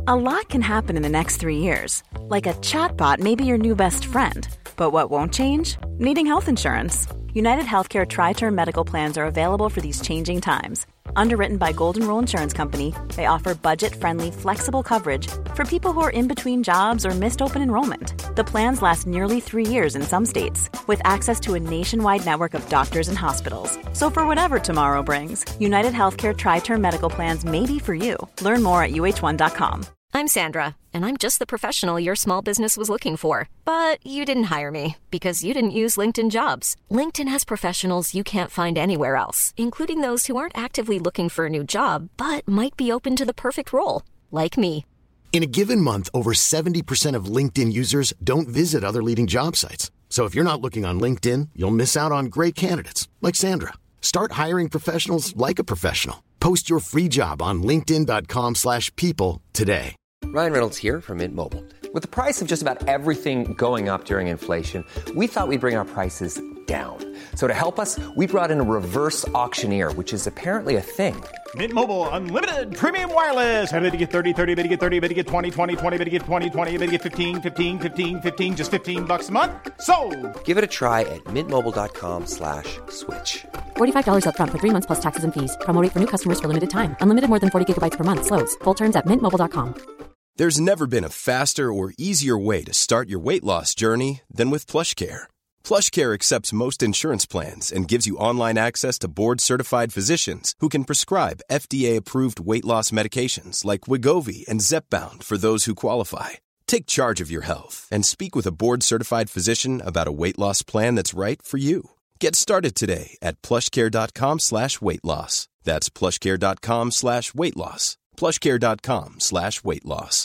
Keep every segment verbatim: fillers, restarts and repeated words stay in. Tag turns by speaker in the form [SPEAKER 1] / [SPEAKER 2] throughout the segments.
[SPEAKER 1] A lot can happen in the next three years. Like a chatbot may be your new best friend. But what won't change? Needing health insurance. United Healthcare Tri-Term Medical Plans are available for these changing times. Underwritten by Golden Rule Insurance Company, they offer budget-friendly, flexible coverage for people who are in between jobs or missed open enrollment. The plans last nearly three years in some states, with access to a nationwide network of doctors and hospitals. So for whatever tomorrow brings, United Healthcare Tri-Term Medical Plans may be for you. Learn more at U H one dot com.
[SPEAKER 2] I'm Sandra, and I'm just the professional your small business was looking for. But you didn't hire me because you didn't use LinkedIn Jobs. LinkedIn has professionals you can't find anywhere else, including those who aren't actively looking for a new job, but might be open to the perfect role, like me.
[SPEAKER 3] In a given month, over seventy percent of LinkedIn users don't visit other leading job sites. So if you're not looking on LinkedIn, you'll miss out on great candidates like Sandra. Start hiring professionals like a professional. Post your free job on linkedin dot com slash people today.
[SPEAKER 4] Ryan Reynolds here from Mint Mobile. With the price of just about everything going up during inflation, we thought we'd bring our prices down. So to help us, we brought in a reverse auctioneer, which is apparently a thing.
[SPEAKER 5] Mint Mobile Unlimited Premium Wireless. How to get thirty, thirty, how to get thirty, how to get twenty, twenty, twenty, how to get twenty, twenty, how to get fifteen, fifteen, fifteen, fifteen, just fifteen bucks a month? Sold! Give it a try at mintmobile.com slash switch.
[SPEAKER 6] forty-five dollars up front for three months plus taxes and fees. Promo rate for new customers for limited time. Unlimited more than forty gigabytes per month. Slows full terms at mint mobile dot com.
[SPEAKER 7] There's never been a faster or easier way to start your weight loss journey than with PlushCare. PlushCare accepts most insurance plans and gives you online access to board-certified physicians who can prescribe F D A-approved weight loss medications like Wegovy and Zepbound for those who qualify. Take charge of your health and speak with a board-certified physician about a weight loss plan that's right for you. Get started today at plushcare.com slash weight loss. That's plushcare.com slash weight loss. plushcare.com slash weight loss.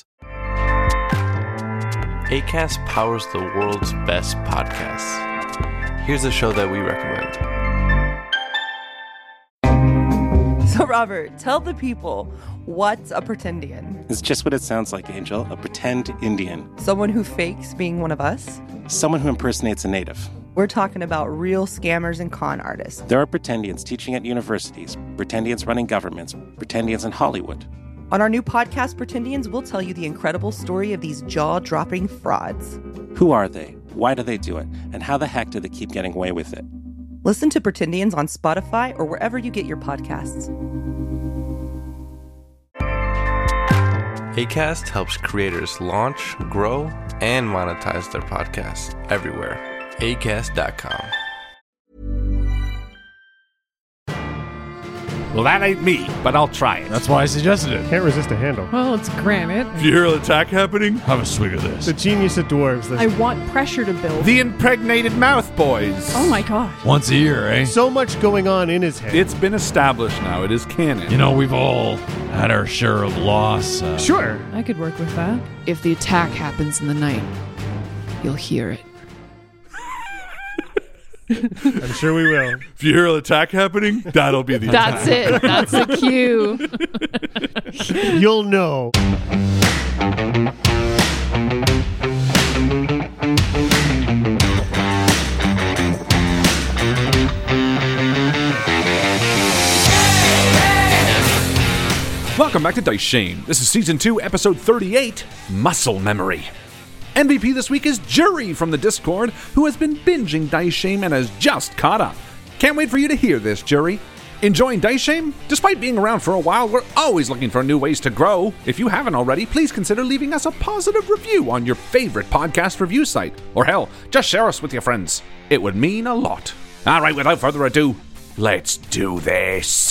[SPEAKER 8] Acast powers the world's best podcasts. Here's a show that we recommend.
[SPEAKER 9] So, Robert, tell the people, what's a pretendian?
[SPEAKER 10] It's just what it sounds like, Angel. A pretend Indian.
[SPEAKER 9] Someone who fakes being one of us?
[SPEAKER 10] Someone who impersonates a native.
[SPEAKER 9] We're talking about real scammers and con artists.
[SPEAKER 10] There are pretendians teaching at universities, pretendians running governments, pretendians in Hollywood.
[SPEAKER 9] On our new podcast, Pretendians, we'll tell you the incredible story of these jaw-dropping frauds.
[SPEAKER 10] Who are they? Why do they do it? And how the heck do they keep getting away with it?
[SPEAKER 9] Listen to Pretendians on Spotify or wherever you get your podcasts.
[SPEAKER 8] Acast helps creators launch, grow, and monetize their podcasts everywhere. acast dot com.
[SPEAKER 11] Well, that ain't me, but I'll try it.
[SPEAKER 12] That's why I suggested it.
[SPEAKER 13] Can't resist a handle.
[SPEAKER 14] Well, it's granite.
[SPEAKER 11] If you hear an attack happening, have a swig of this.
[SPEAKER 13] The genius of dwarves.
[SPEAKER 14] I want pressure to build.
[SPEAKER 11] The impregnated mouth boys.
[SPEAKER 14] Oh my gosh.
[SPEAKER 12] Once a year, eh?
[SPEAKER 13] So much going on in his head.
[SPEAKER 11] It's been established now. It is canon.
[SPEAKER 12] You know, we've all had our share of loss. Uh,
[SPEAKER 13] sure.
[SPEAKER 14] I could work with that. If the attack happens in the night, you'll hear it.
[SPEAKER 13] I'm sure we will.
[SPEAKER 11] If you hear an attack happening, that'll be the
[SPEAKER 14] That's
[SPEAKER 11] attack.
[SPEAKER 14] it. That's the cue.
[SPEAKER 13] You'll know.
[SPEAKER 11] Welcome back to Dice Shame. This is Season two, Episode thirty-eight, Muscle Memory. M V P this week is Jury from the Discord, who has been binging Dice Shame and has just caught up. Can't wait for you to hear this, Jury. Enjoying Dice Shame? Despite being around for a while, we're always looking for new ways to grow. If you haven't already, please consider leaving us a positive review on your favorite podcast review site. Or hell, just share us with your friends. It would mean a lot. All right, without further ado, let's do this.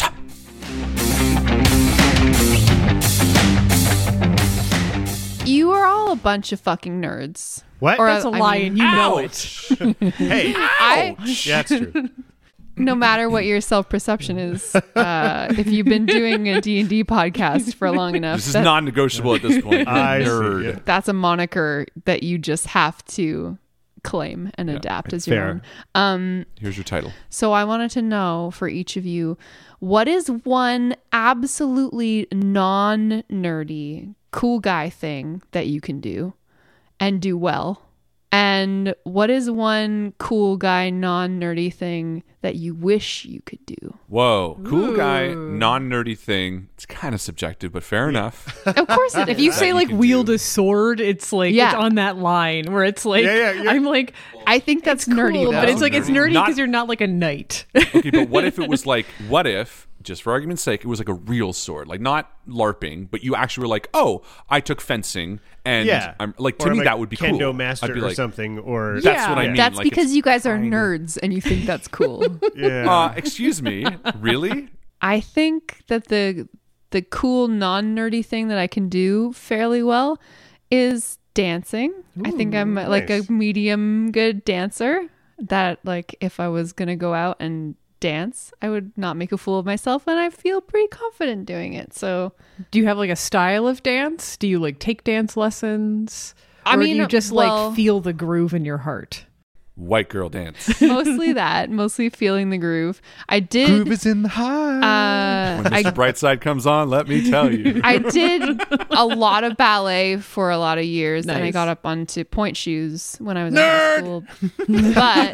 [SPEAKER 14] You are all a bunch of fucking nerds.
[SPEAKER 13] What?
[SPEAKER 14] Or,
[SPEAKER 13] That's
[SPEAKER 14] a lie, and you know it.
[SPEAKER 13] Hey,
[SPEAKER 14] I,
[SPEAKER 13] yeah, that's true.
[SPEAKER 14] No matter what your self-perception is, uh, if you've been doing a D and D podcast for long enough...
[SPEAKER 11] This is that, non-negotiable at this point.
[SPEAKER 13] I
[SPEAKER 11] Nerd.
[SPEAKER 13] see, yeah.
[SPEAKER 14] That's a moniker that you just have to claim and yeah, adapt as your
[SPEAKER 13] fair.
[SPEAKER 14] own. Um,
[SPEAKER 11] Here's your title.
[SPEAKER 14] So I wanted to know, for each of you, what is one absolutely non-nerdy, cool guy thing that you can do and do well And what is one cool guy, non-nerdy thing that you wish you could do?
[SPEAKER 11] Whoa. Cool
[SPEAKER 15] Ooh.
[SPEAKER 11] guy, non-nerdy thing. It's kind of subjective, but fair enough.
[SPEAKER 14] Of course it
[SPEAKER 15] If
[SPEAKER 14] is.
[SPEAKER 15] you
[SPEAKER 11] That
[SPEAKER 15] say
[SPEAKER 11] you
[SPEAKER 15] like
[SPEAKER 11] can
[SPEAKER 15] wield
[SPEAKER 11] do.
[SPEAKER 15] a sword, it's like
[SPEAKER 14] Yeah.
[SPEAKER 15] it's on that line where it's like
[SPEAKER 13] Yeah, yeah, yeah.
[SPEAKER 15] I'm like
[SPEAKER 14] I think that's
[SPEAKER 15] it's
[SPEAKER 14] nerdy,
[SPEAKER 15] cool,
[SPEAKER 14] though.
[SPEAKER 15] but it's like it's nerdy
[SPEAKER 11] Not-
[SPEAKER 15] because you're not like a knight.
[SPEAKER 11] Okay, but what if it was like, what if, just for argument's sake, it was like a real sword, like not LARPing, but you actually were like, oh, I took fencing, and
[SPEAKER 13] Yeah.
[SPEAKER 11] I'm like, to
[SPEAKER 13] Or
[SPEAKER 11] me
[SPEAKER 13] like
[SPEAKER 11] that would be
[SPEAKER 13] Kendo
[SPEAKER 11] cool.
[SPEAKER 13] master
[SPEAKER 11] I'd be
[SPEAKER 13] or
[SPEAKER 11] like,
[SPEAKER 13] something. Or
[SPEAKER 11] That's what I
[SPEAKER 15] Yeah.
[SPEAKER 11] mean.
[SPEAKER 14] That's
[SPEAKER 11] like,
[SPEAKER 14] because
[SPEAKER 11] it's
[SPEAKER 14] you guys are
[SPEAKER 13] kinda-
[SPEAKER 14] nerds and you think that's cool.
[SPEAKER 13] yeah.
[SPEAKER 11] Uh, excuse me, really?
[SPEAKER 14] I think that the the cool non-nerdy thing that I can do fairly well is dancing. I think I'm like a
[SPEAKER 13] nice.
[SPEAKER 14] medium good dancer that like if I was going to go out and dance, I would not make a fool of myself and I feel pretty confident doing it. So,
[SPEAKER 15] Do you have like a style of dance? Do you like take dance lessons?
[SPEAKER 14] I
[SPEAKER 15] or
[SPEAKER 14] mean,
[SPEAKER 15] do you just
[SPEAKER 14] well-
[SPEAKER 15] like feel the groove in your heart?
[SPEAKER 11] White girl dance.
[SPEAKER 14] mostly that, mostly feeling the groove. I did
[SPEAKER 16] Groove is in the high.
[SPEAKER 14] uh
[SPEAKER 11] When Mister
[SPEAKER 14] I
[SPEAKER 11] Brightside comes on, let me tell you.
[SPEAKER 14] I did a lot of ballet for a lot of years, and I
[SPEAKER 15] Nice.
[SPEAKER 14] got up onto point shoes when I was in high school. But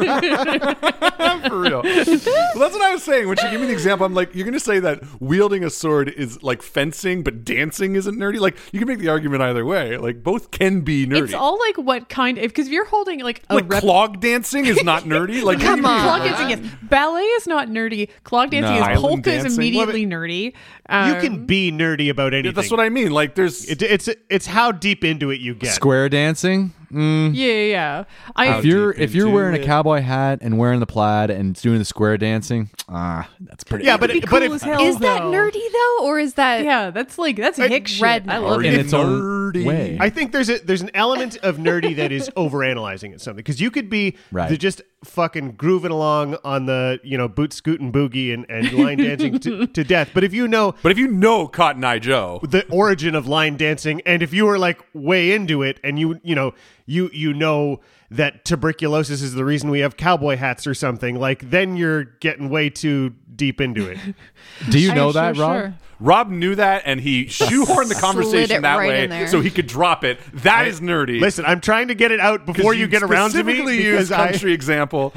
[SPEAKER 11] For real. Well, that's what I was saying. When she gave me the example, I'm like, you're going to say that wielding a sword is like fencing, but dancing isn't nerdy? Like, you can make the argument either way. Like, both can be nerdy.
[SPEAKER 15] It's all like what kind of because if you're holding like a
[SPEAKER 11] like,
[SPEAKER 15] rep-
[SPEAKER 11] clog dancing is not nerdy? Like,
[SPEAKER 14] Come
[SPEAKER 11] what do you mean?
[SPEAKER 14] on.
[SPEAKER 15] clog dancing is ballet is not nerdy. Clog dancing
[SPEAKER 11] No.
[SPEAKER 15] is
[SPEAKER 11] Island
[SPEAKER 15] polka is
[SPEAKER 11] dancing?
[SPEAKER 15] immediately nerdy. Um,
[SPEAKER 13] you can be nerdy about anything.
[SPEAKER 11] Yeah, that's what I mean. Like, there's...
[SPEAKER 13] It, it's it's how deep into it you get.
[SPEAKER 16] Square dancing. Mm.
[SPEAKER 15] Yeah, yeah, yeah. I
[SPEAKER 16] If you're
[SPEAKER 11] deep
[SPEAKER 16] if you're
[SPEAKER 11] into
[SPEAKER 16] wearing
[SPEAKER 11] it?
[SPEAKER 16] a cowboy hat and wearing the plaid and doing the square dancing, ah, that's pretty.
[SPEAKER 13] Yeah, but
[SPEAKER 15] It'd
[SPEAKER 13] it,
[SPEAKER 15] be
[SPEAKER 13] but
[SPEAKER 15] cool
[SPEAKER 13] if
[SPEAKER 15] as hell,
[SPEAKER 14] is that
[SPEAKER 15] though.
[SPEAKER 14] nerdy though, or is that
[SPEAKER 15] Yeah, that's like that's hick shit.
[SPEAKER 14] red
[SPEAKER 15] I
[SPEAKER 14] nerd.
[SPEAKER 15] love
[SPEAKER 16] in
[SPEAKER 15] it.
[SPEAKER 16] its own
[SPEAKER 11] nerdy.
[SPEAKER 16] way.
[SPEAKER 13] I think there's a there's an element of nerdy that is overanalyzing it something because you could be
[SPEAKER 16] Right.
[SPEAKER 13] the just fucking grooving along on the you know boot scooting boogie and, and line dancing to, to death. But if you know
[SPEAKER 11] But if you know Cotton Eye Joe...
[SPEAKER 13] the origin of line dancing, and if you were like way into it, and you you know you you know that tuberculosis is the reason we have cowboy hats or something, like then you're getting way too deep into it.
[SPEAKER 16] Do you
[SPEAKER 14] Sure,
[SPEAKER 16] know
[SPEAKER 14] sure,
[SPEAKER 16] that, Rob?
[SPEAKER 14] sure.
[SPEAKER 11] Rob knew that, and he shoehorned the
[SPEAKER 14] Slid
[SPEAKER 11] conversation
[SPEAKER 14] it
[SPEAKER 11] that
[SPEAKER 14] right
[SPEAKER 11] way
[SPEAKER 14] in there.
[SPEAKER 11] so he could drop it. That is nerdy.
[SPEAKER 13] Listen, I'm trying to get it out
[SPEAKER 11] 'Cause
[SPEAKER 13] before you, get around to me
[SPEAKER 11] specifically use
[SPEAKER 13] because I,
[SPEAKER 11] country example.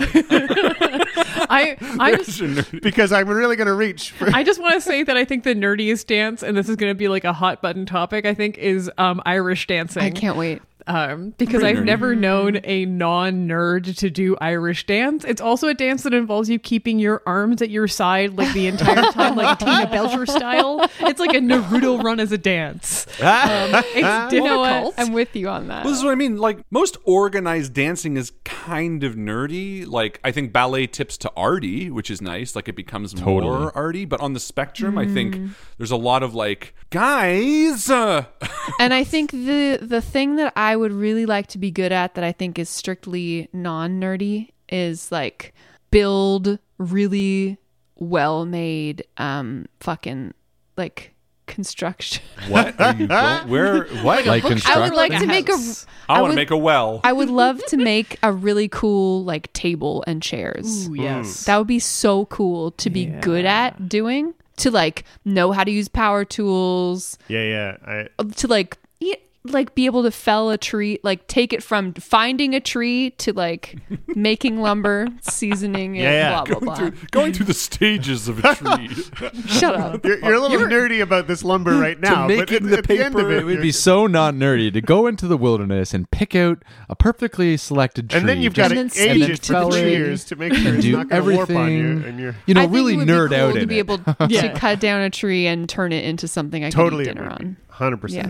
[SPEAKER 15] I I just
[SPEAKER 13] because I'm really going to reach for.
[SPEAKER 15] I just want to say that I think the nerdiest dance, and this is going to be like a hot button topic, I think, is um, Irish dancing.
[SPEAKER 14] I can't wait.
[SPEAKER 15] Um, because
[SPEAKER 11] Pretty
[SPEAKER 15] I've
[SPEAKER 11] nerdy.
[SPEAKER 15] never known a non-nerd to do Irish dance. It's also a dance that involves you keeping your arms at your side like the entire time, like Tina Belcher style. It's like a Naruto run as a dance. Um, it's
[SPEAKER 14] You know
[SPEAKER 15] difficult.
[SPEAKER 14] what? I'm with you on that.
[SPEAKER 11] Well, this is what I mean. Like, most organized dancing is kind of nerdy. Like, I think ballet tips to arty, which is nice. Like, it becomes
[SPEAKER 16] Totally.
[SPEAKER 11] more arty. But on the spectrum, I think there's a lot of like, guys. Uh,
[SPEAKER 14] And I think the the thing that I would really like to be good at that I think is strictly non-nerdy is like build really well-made um fucking like construction.
[SPEAKER 11] what are you going? Where? What?
[SPEAKER 16] Like
[SPEAKER 14] I
[SPEAKER 16] construction.
[SPEAKER 14] would like
[SPEAKER 15] Like
[SPEAKER 14] to
[SPEAKER 15] a
[SPEAKER 14] make a
[SPEAKER 15] house.
[SPEAKER 11] I, want
[SPEAKER 14] would-
[SPEAKER 11] to make a well.
[SPEAKER 14] I would love to make a really cool like table and chairs.
[SPEAKER 15] Ooh, yes.
[SPEAKER 14] That would be so cool to be good at doing, to like know how to use power tools,
[SPEAKER 13] Yeah, yeah. I,
[SPEAKER 14] to like e- like be able to fell a tree, like take it from finding a tree to like making lumber, seasoning it,
[SPEAKER 13] Yeah, yeah.
[SPEAKER 14] blah blah blah.
[SPEAKER 11] Through- going through the stages of a tree.
[SPEAKER 14] Shut up.
[SPEAKER 13] you're, you're a little nerdy about this lumber right now, but
[SPEAKER 11] making
[SPEAKER 13] at,
[SPEAKER 11] the
[SPEAKER 13] at the end of
[SPEAKER 11] paper,
[SPEAKER 13] it,
[SPEAKER 16] It would
[SPEAKER 13] you're-
[SPEAKER 16] be so not nerdy to go into the wilderness and pick out a perfectly selected tree.
[SPEAKER 13] and then you've got to
[SPEAKER 14] And then
[SPEAKER 13] age
[SPEAKER 14] speak
[SPEAKER 13] it
[SPEAKER 14] to
[SPEAKER 13] for
[SPEAKER 14] the
[SPEAKER 13] three
[SPEAKER 14] tree.
[SPEAKER 13] years to make sure it's
[SPEAKER 16] do
[SPEAKER 13] not going to warp on you.
[SPEAKER 16] everything.
[SPEAKER 13] And you're
[SPEAKER 16] You know,
[SPEAKER 14] I think
[SPEAKER 16] really
[SPEAKER 14] it would
[SPEAKER 16] nerd
[SPEAKER 14] be cool
[SPEAKER 16] out
[SPEAKER 14] to
[SPEAKER 16] in
[SPEAKER 14] be
[SPEAKER 16] it.
[SPEAKER 14] able to cut down a tree and turn it into something I
[SPEAKER 13] totally
[SPEAKER 14] can eat dinner
[SPEAKER 13] nerdy.
[SPEAKER 14] on.
[SPEAKER 13] one hundred percent.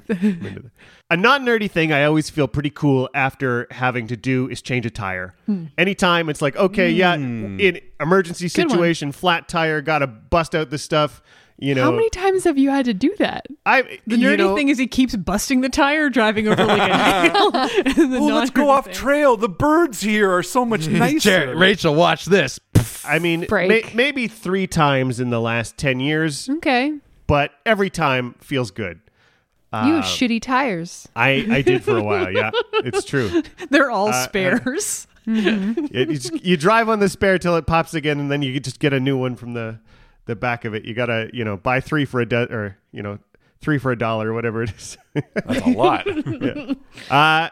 [SPEAKER 13] A non-nerdy thing I always feel pretty cool after having to do is change a tire. Anytime it's like, okay, yeah, in emergency
[SPEAKER 14] Good one.
[SPEAKER 13] situation, flat tire, got to bust out the stuff. You know,
[SPEAKER 14] How many times have you had to do that?
[SPEAKER 13] I
[SPEAKER 15] The
[SPEAKER 13] you
[SPEAKER 15] nerdy
[SPEAKER 13] know,
[SPEAKER 15] thing is he keeps busting the tire driving over like a hill.
[SPEAKER 11] Oh, let's go off trail. The birds here are so much nicer.
[SPEAKER 16] Jared, Rachel, watch this.
[SPEAKER 13] I mean, may,
[SPEAKER 14] Break.
[SPEAKER 13] maybe three times in the last ten years,
[SPEAKER 14] Okay.
[SPEAKER 13] but every time feels good.
[SPEAKER 14] You have shitty tires.
[SPEAKER 13] I, I did for a while, yeah. It's true.
[SPEAKER 15] They're all
[SPEAKER 13] Uh,
[SPEAKER 15] spares.
[SPEAKER 13] It, you, just- you drive on the spare till it pops again, and then you just get a new one from the, the back of it. You got to, you know, buy three for a do- or, you know, three for a dollar or whatever it is.
[SPEAKER 11] That's a lot.
[SPEAKER 13] Yeah. Uh,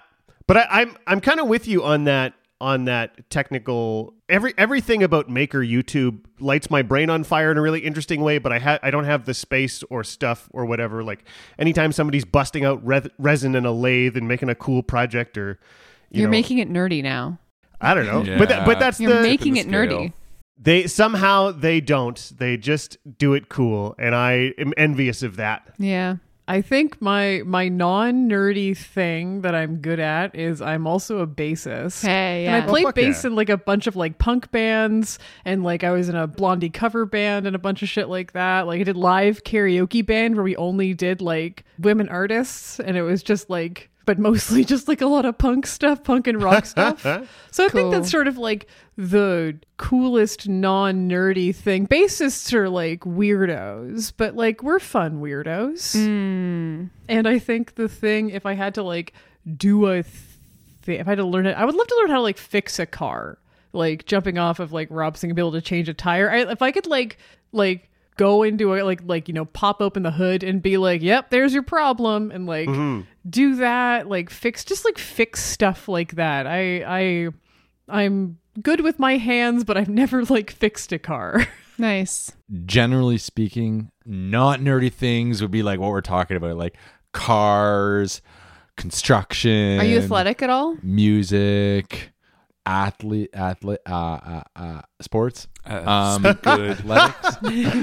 [SPEAKER 13] But I, I'm I'm kind of with you on that on that technical. Every everything about Maker YouTube lights my brain on fire in a really interesting way. But I ha- I don't have the space or stuff or whatever. Like anytime somebody's busting out re- resin in a lathe and making a cool project, or you
[SPEAKER 14] you're
[SPEAKER 13] know,
[SPEAKER 14] making it nerdy now.
[SPEAKER 13] I don't know,
[SPEAKER 11] Yeah.
[SPEAKER 13] but that, but that's
[SPEAKER 14] You're
[SPEAKER 13] the
[SPEAKER 14] making
[SPEAKER 11] the
[SPEAKER 14] it
[SPEAKER 11] scale.
[SPEAKER 14] nerdy.
[SPEAKER 13] they somehow they don't. They just do it cool, and I am envious of that.
[SPEAKER 14] Yeah.
[SPEAKER 15] I think my my non-nerdy thing that I'm good at is I'm also a bassist.
[SPEAKER 14] Hey,
[SPEAKER 15] And I
[SPEAKER 14] yeah.
[SPEAKER 15] played
[SPEAKER 13] Oh, fuck
[SPEAKER 15] bass
[SPEAKER 13] yeah.
[SPEAKER 15] in like a bunch of like punk bands, and like I was in a Blondie cover band and a bunch of shit like that. Like I did live karaoke band where we only did like women artists, and it was just like, but mostly just like a lot of punk stuff, punk and rock stuff. So I
[SPEAKER 14] Cool.
[SPEAKER 15] think that's sort of like the coolest non-nerdy thing. Bassists are like weirdos, but like we're fun weirdos.
[SPEAKER 14] Mm.
[SPEAKER 15] And I think the thing, if I had to like do a thing, if I had to learn it, I would love to learn how to like fix a car, like jumping off of like Robson and be able to change a tire. I, if I could like like go into a like like you know pop open the hood and be like, yep, there's your problem, and like do that, like fix just like fix stuff like that. I I I'm good with my hands, but I've never like fixed a car.
[SPEAKER 14] Nice.
[SPEAKER 16] Generally speaking, not nerdy things would be like what we're talking about, like cars, construction.
[SPEAKER 14] Are you athletic at all?
[SPEAKER 16] Music, athlete, athlete, uh, uh, uh, sports,
[SPEAKER 11] Uh,
[SPEAKER 16] um,
[SPEAKER 11] good.
[SPEAKER 16] athletics,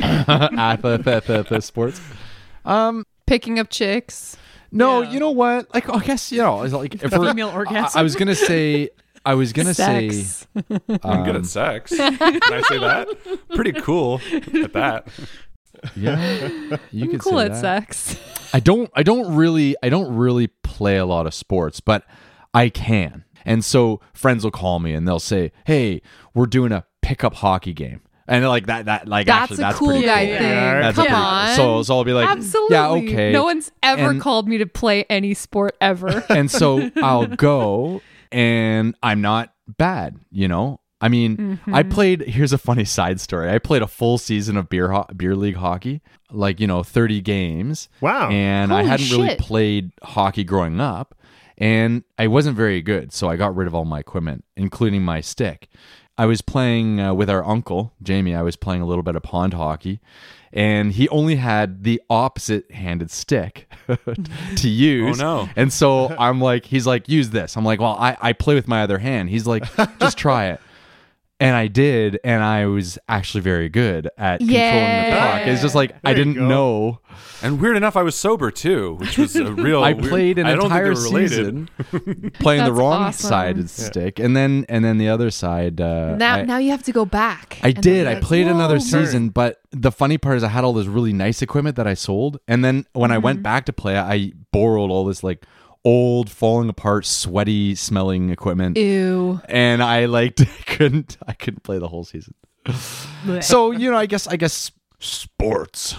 [SPEAKER 16] athlete, sports. Um,
[SPEAKER 14] Picking up chicks.
[SPEAKER 16] no,
[SPEAKER 15] Yeah.
[SPEAKER 16] you know what? Like, I guess you know, it's like if we're,
[SPEAKER 15] Female orgasm.
[SPEAKER 16] I, I was gonna say, I was gonna
[SPEAKER 14] Sex.
[SPEAKER 16] say,
[SPEAKER 11] I'm good
[SPEAKER 16] um,
[SPEAKER 11] at sex. Can I say that? Pretty cool at that.
[SPEAKER 16] yeah, you
[SPEAKER 14] I'm
[SPEAKER 16] could
[SPEAKER 14] cool
[SPEAKER 16] say
[SPEAKER 14] at
[SPEAKER 16] that.
[SPEAKER 14] sex.
[SPEAKER 16] I don't I don't really I don't really play a lot of sports, but I can. And so friends will call me and they'll say, "Hey, we're doing a pickup hockey game." And like that that like
[SPEAKER 14] That's
[SPEAKER 16] actually
[SPEAKER 14] a
[SPEAKER 16] that's
[SPEAKER 14] cool
[SPEAKER 16] pretty
[SPEAKER 14] guy
[SPEAKER 16] cool.
[SPEAKER 14] thing.
[SPEAKER 16] That's a
[SPEAKER 14] Come
[SPEAKER 16] pretty,
[SPEAKER 14] on.
[SPEAKER 16] So so I'll be like,
[SPEAKER 14] Absolutely.
[SPEAKER 16] "Yeah, okay."
[SPEAKER 14] No one's ever
[SPEAKER 16] And-
[SPEAKER 14] called me to play any sport ever.
[SPEAKER 16] And so I'll go and I'm not bad, you know? I mean,
[SPEAKER 14] Mm-hmm.
[SPEAKER 16] I played, here's a funny side story. I played a full season of beer ho- beer league hockey, like, you know, thirty games.
[SPEAKER 13] Wow.
[SPEAKER 16] And I
[SPEAKER 14] Holy
[SPEAKER 16] hadn't really
[SPEAKER 14] shit.
[SPEAKER 16] played hockey growing up, and I wasn't very good, so I got rid of all my equipment, including my stick. I was playing uh, with our uncle, Jamie. I was playing a little bit of pond hockey, and he only had the opposite-handed stick to use.
[SPEAKER 11] Oh, no.
[SPEAKER 16] And so I'm like, he's like, use this. I'm like, well, I, I play with my other hand. He's like, just try it. And I did, and I was actually very good at controlling the puck. It's just like, I
[SPEAKER 13] There you
[SPEAKER 16] didn't
[SPEAKER 13] go.
[SPEAKER 16] know.
[SPEAKER 11] And weird enough, I was sober too, which was a real.
[SPEAKER 16] I
[SPEAKER 11] weird-
[SPEAKER 16] played an
[SPEAKER 11] I don't
[SPEAKER 16] entire
[SPEAKER 11] think they were related.
[SPEAKER 16] season playing the
[SPEAKER 14] That's
[SPEAKER 16] wrong
[SPEAKER 14] awesome.
[SPEAKER 16] sided stick, and then and then the other side. Uh,
[SPEAKER 14] now,
[SPEAKER 16] I,
[SPEAKER 14] now you have to go back.
[SPEAKER 16] I
[SPEAKER 14] and then
[SPEAKER 16] did.
[SPEAKER 14] be
[SPEAKER 16] I
[SPEAKER 14] like,
[SPEAKER 16] played another
[SPEAKER 14] "Whoa."
[SPEAKER 16] season, but the funny part is I had all this really nice equipment that I sold, and then when I
[SPEAKER 14] Mm-hmm.
[SPEAKER 16] went back to play, I borrowed all this like old, falling apart, sweaty smelling equipment,
[SPEAKER 14] Ew.
[SPEAKER 16] and I like couldn't. I couldn't play the whole season. So you know, I guess I guess sports.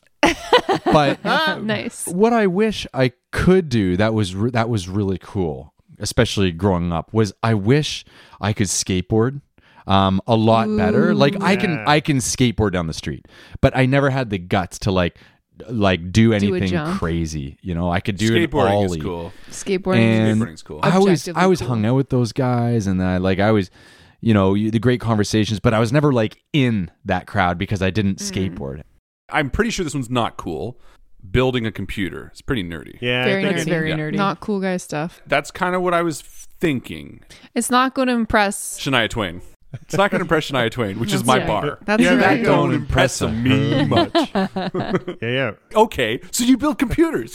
[SPEAKER 16] But
[SPEAKER 14] Nice.
[SPEAKER 16] what I wish I could do that was re- that was really cool, especially growing up, was I wish I could skateboard um, a lot better. Like I can
[SPEAKER 13] Yeah.
[SPEAKER 16] I can skateboard down the street, but I never had the guts to like like do anything
[SPEAKER 14] jump.
[SPEAKER 16] crazy. You know, I could do an
[SPEAKER 11] Skateboarding
[SPEAKER 16] ollie.
[SPEAKER 11] is cool.
[SPEAKER 14] Skateboarding.
[SPEAKER 16] And
[SPEAKER 11] Skateboarding's cool.
[SPEAKER 16] I was
[SPEAKER 14] Objectively
[SPEAKER 16] I was
[SPEAKER 14] cool.
[SPEAKER 16] hung out with those guys, and then I like I was, you know, you- the great conversations, but I was never like in that crowd because I didn't skateboard.
[SPEAKER 11] I'm pretty sure this one's not cool. Building a computer. It's pretty nerdy.
[SPEAKER 13] Yeah,
[SPEAKER 14] Very
[SPEAKER 13] I think
[SPEAKER 14] nerdy.
[SPEAKER 13] it-
[SPEAKER 15] very
[SPEAKER 11] Yeah.
[SPEAKER 15] nerdy.
[SPEAKER 14] Not cool guy stuff.
[SPEAKER 11] That's kind of what I was thinking.
[SPEAKER 14] It's not going to impress.
[SPEAKER 11] Shania Twain. It's not going to impress Shania Twain, which is my
[SPEAKER 14] yeah.
[SPEAKER 11] bar.
[SPEAKER 14] That's
[SPEAKER 13] Yeah,
[SPEAKER 14] right.
[SPEAKER 13] there you go.
[SPEAKER 11] Don't impress me much.
[SPEAKER 13] yeah, yeah.
[SPEAKER 11] Okay, so you build computers.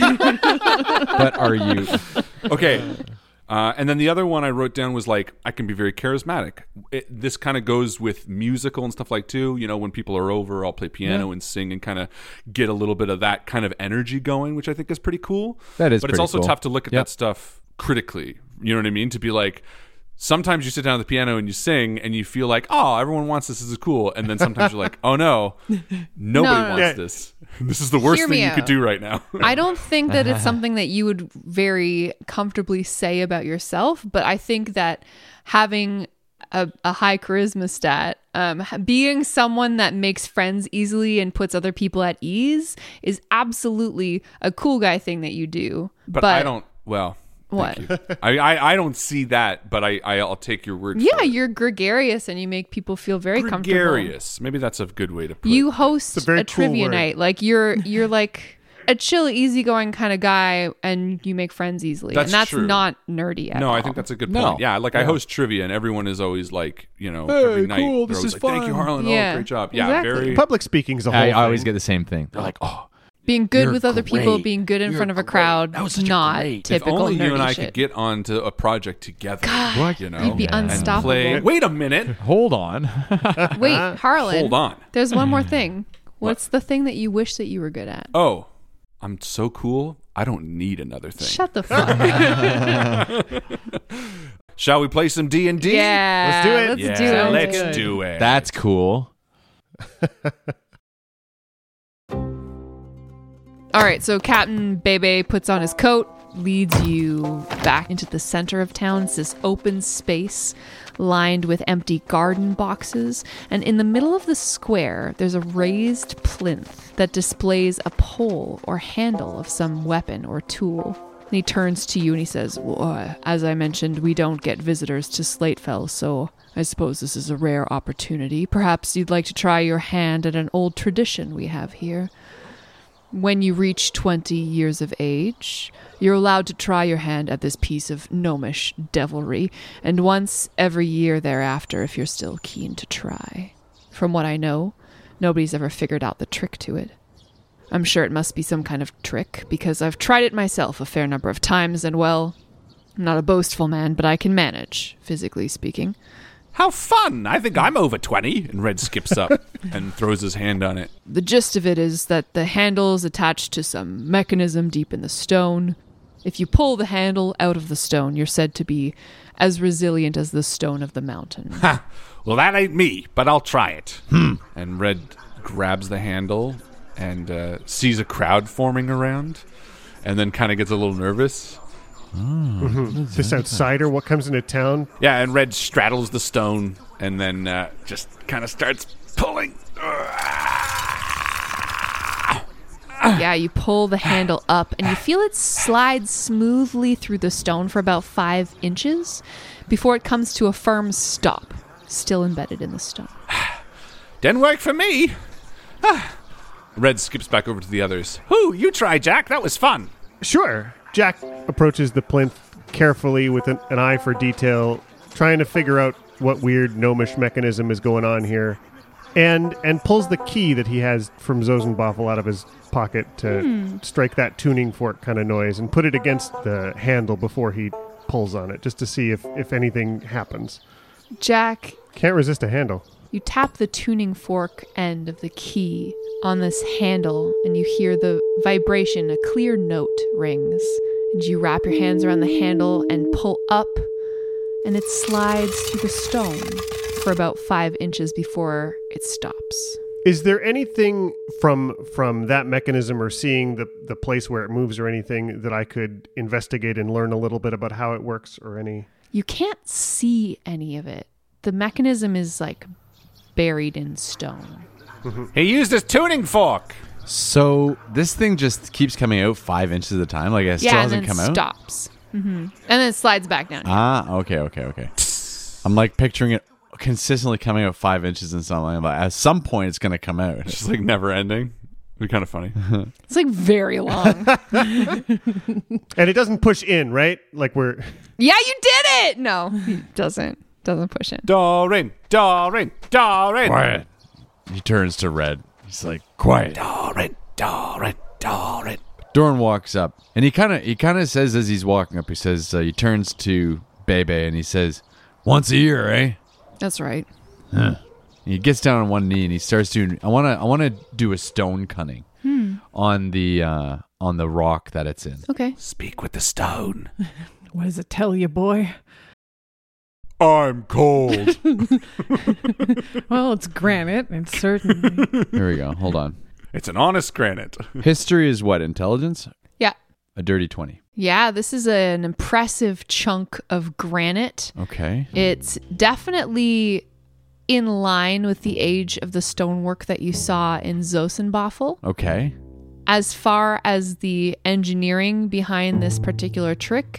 [SPEAKER 16] But are you?
[SPEAKER 11] Okay. Uh, and then the other one I wrote down was like, I can be very charismatic. It, this kind of goes with musical and stuff like too. You know, when people are over, I'll play piano and sing and kind of get a little bit of that kind of energy going, which I think is pretty cool.
[SPEAKER 16] That is
[SPEAKER 11] But it's
[SPEAKER 16] pretty
[SPEAKER 11] also
[SPEAKER 16] cool.
[SPEAKER 11] tough to look at
[SPEAKER 16] Yep.
[SPEAKER 11] that stuff critically. You know what I mean? To be like, sometimes you sit down at the piano and you sing and you feel like, oh, everyone wants this. This is cool. And then sometimes you're like, oh no, nobody
[SPEAKER 14] No, no,
[SPEAKER 11] wants
[SPEAKER 13] no.
[SPEAKER 11] this. This is the worst
[SPEAKER 14] Hear
[SPEAKER 11] thing
[SPEAKER 14] me
[SPEAKER 11] you could
[SPEAKER 14] out.
[SPEAKER 11] do right now.
[SPEAKER 14] I don't think that it's something that you would very comfortably say about yourself, but I think that having a, a high charisma stat, um, being someone that makes friends easily and puts other people at ease is absolutely a cool guy thing that you do.
[SPEAKER 11] But, I don't. Well,
[SPEAKER 14] What?
[SPEAKER 11] I, I I don't see that, but I, I I'll take your word.
[SPEAKER 14] Yeah,
[SPEAKER 11] for it.
[SPEAKER 14] you're gregarious and you make people feel very comfortable.
[SPEAKER 11] Gregarious. Maybe that's a good way to put
[SPEAKER 14] You
[SPEAKER 11] it.
[SPEAKER 14] host
[SPEAKER 11] It's a very
[SPEAKER 14] a
[SPEAKER 11] cool
[SPEAKER 14] trivia
[SPEAKER 11] word.
[SPEAKER 14] night. Like you're you're like a chill, easygoing kind of guy, and you make friends easily.
[SPEAKER 11] That's
[SPEAKER 14] and that's
[SPEAKER 11] true.
[SPEAKER 14] not nerdy at
[SPEAKER 11] No,
[SPEAKER 14] all.
[SPEAKER 11] I think that's a good
[SPEAKER 16] No.
[SPEAKER 11] point. Yeah, like I
[SPEAKER 16] Yeah.
[SPEAKER 11] host trivia, and everyone is always like, you know,
[SPEAKER 16] Hey,
[SPEAKER 11] every night
[SPEAKER 16] cool,
[SPEAKER 11] they're
[SPEAKER 16] this
[SPEAKER 11] always
[SPEAKER 16] is
[SPEAKER 11] like, "Thank you,
[SPEAKER 16] fun."
[SPEAKER 11] Harlan.
[SPEAKER 14] Yeah,
[SPEAKER 11] Oh, great job." Yeah,
[SPEAKER 14] exactly.
[SPEAKER 11] very.
[SPEAKER 13] Public speaking's a whole
[SPEAKER 16] I,
[SPEAKER 13] thing.
[SPEAKER 16] I always get the same thing. They're like, oh,
[SPEAKER 14] being good
[SPEAKER 16] You're
[SPEAKER 14] with other people,
[SPEAKER 16] great.
[SPEAKER 14] being good in
[SPEAKER 16] You're
[SPEAKER 14] front of a
[SPEAKER 16] great.
[SPEAKER 14] crowd,
[SPEAKER 16] That was such a
[SPEAKER 14] not
[SPEAKER 16] great-
[SPEAKER 11] If
[SPEAKER 14] typical
[SPEAKER 11] only you
[SPEAKER 14] nerdy
[SPEAKER 11] and I
[SPEAKER 14] shit.
[SPEAKER 11] could get onto a project together.
[SPEAKER 14] God,
[SPEAKER 11] you know,
[SPEAKER 14] you'd be
[SPEAKER 11] and
[SPEAKER 14] unstoppable.
[SPEAKER 11] play- Wait a minute.
[SPEAKER 16] hold on.
[SPEAKER 14] Wait, Harlan.
[SPEAKER 11] Hold on.
[SPEAKER 14] There's one more thing. What's the thing that you wish that you were good at?
[SPEAKER 11] Oh, I'm so cool. I don't need another thing.
[SPEAKER 14] Shut the fuck up.
[SPEAKER 11] Shall we play some D and D?
[SPEAKER 14] Yeah,
[SPEAKER 13] Let's do it.
[SPEAKER 14] Let's
[SPEAKER 11] Yeah,
[SPEAKER 14] do it.
[SPEAKER 11] let's
[SPEAKER 15] Good.
[SPEAKER 11] do it.
[SPEAKER 16] That's cool.
[SPEAKER 14] All right, so Captain Bebe puts on his coat, leads you back into the center of town. It's this open space lined with empty garden boxes. And in the middle of the square, there's a raised plinth that displays a pole or handle of some weapon or tool. And he turns to you and he says, well, uh, as I mentioned, we don't get visitors to Slatefell, so I suppose this is a rare opportunity. Perhaps you'd like to try your hand at an old tradition we have here. When you reach twenty years of age, you're allowed to try your hand at this piece of gnomish devilry, and once every year thereafter if you're still keen to try. From what I know, nobody's ever figured out the trick to it. I'm sure it must be some kind of trick, because I've tried it myself a fair number of times, and well, I'm not a boastful man, but I can manage, physically speaking.
[SPEAKER 11] How fun! I think I'm over twenty. And Red skips up and throws his hand on it.
[SPEAKER 14] The gist of it is that the handle is attached to some mechanism deep in the stone. If you pull the handle out of the stone, you're said to be as resilient as the stone of the mountain.
[SPEAKER 11] Ha! Well, that ain't me, but I'll try it. Hmm. And Red grabs the handle and uh, sees a crowd forming around, and then kind of gets a little nervous.
[SPEAKER 13] Mm-hmm. This outsider, what comes into town?
[SPEAKER 11] Yeah, and Red straddles the stone and then uh, just kind of starts pulling.
[SPEAKER 14] Yeah, you pull the handle up and you feel it slide smoothly through the stone for about five inches before it comes to a firm stop, still embedded in the stone.
[SPEAKER 11] Didn't work for me. Red skips back over to the others. Who? You try, Jack. That was fun.
[SPEAKER 13] Sure. Jack approaches the plinth carefully with an, an eye for detail, trying to figure out what weird gnomish mechanism is going on here, and and pulls the key that he has from Zosenboffel out of his pocket to
[SPEAKER 14] Hmm.
[SPEAKER 13] strike that tuning fork kind of noise and put it against the handle before he pulls on it, just to see if, if anything happens.
[SPEAKER 14] Jack,
[SPEAKER 13] Can't resist a handle.
[SPEAKER 14] you tap the tuning fork end of the key on this handle and you hear the vibration, a clear note rings. And you wrap your hands around the handle and pull up, and it slides through the stone for about five inches before it stops.
[SPEAKER 13] Is there anything from from that mechanism or seeing the, the place where it moves or anything that I could investigate and learn a little bit about how it works or any...
[SPEAKER 14] You can't see any of it. The mechanism is like buried in stone.
[SPEAKER 11] He used his tuning fork.
[SPEAKER 16] So this thing just keeps coming out five inches at a time? Like it still
[SPEAKER 14] yeah, and
[SPEAKER 16] hasn't
[SPEAKER 14] then
[SPEAKER 16] come out?
[SPEAKER 14] stops. Mm-hmm. And then it slides back down.
[SPEAKER 16] Ah, okay, okay, okay. I'm like picturing it consistently coming out five inches and something. But at some point, it's going to come out.
[SPEAKER 11] It's just like never ending. It'd be kind of funny.
[SPEAKER 14] It's like very long.
[SPEAKER 13] And it doesn't push in, right? Like we're...
[SPEAKER 14] Yeah, you did it! No, it doesn't. Doesn't push in.
[SPEAKER 11] Dorin, Dorin, Dorin.
[SPEAKER 16] Quiet. He turns to Red. He's like, quiet.
[SPEAKER 11] Dorin, Dorin, Dorin.
[SPEAKER 16] Doran walks up, and he kind of he kind of says as he's walking up, he says, uh, he turns to Bebe, and he says, once a year, eh?
[SPEAKER 14] That's right.
[SPEAKER 16] Huh. He gets down on one knee, and he starts doing, I want to I want to do a stone cutting
[SPEAKER 14] Hmm.
[SPEAKER 16] on the uh, on the rock that it's in.
[SPEAKER 14] Okay.
[SPEAKER 11] Speak with the stone.
[SPEAKER 15] What does it tell you, boy?
[SPEAKER 11] I'm cold.
[SPEAKER 15] Well, it's granite, and certainly.
[SPEAKER 16] Here we go. Hold on.
[SPEAKER 11] It's an honest granite.
[SPEAKER 16] History is what? Intelligence?
[SPEAKER 14] Yeah.
[SPEAKER 16] A dirty twenty.
[SPEAKER 14] Yeah, this is an impressive chunk of granite.
[SPEAKER 16] Okay.
[SPEAKER 14] It's definitely in line with the age of the stonework that you saw in Zosenboffel.
[SPEAKER 16] Okay.
[SPEAKER 14] As far as the engineering behind this particular trick,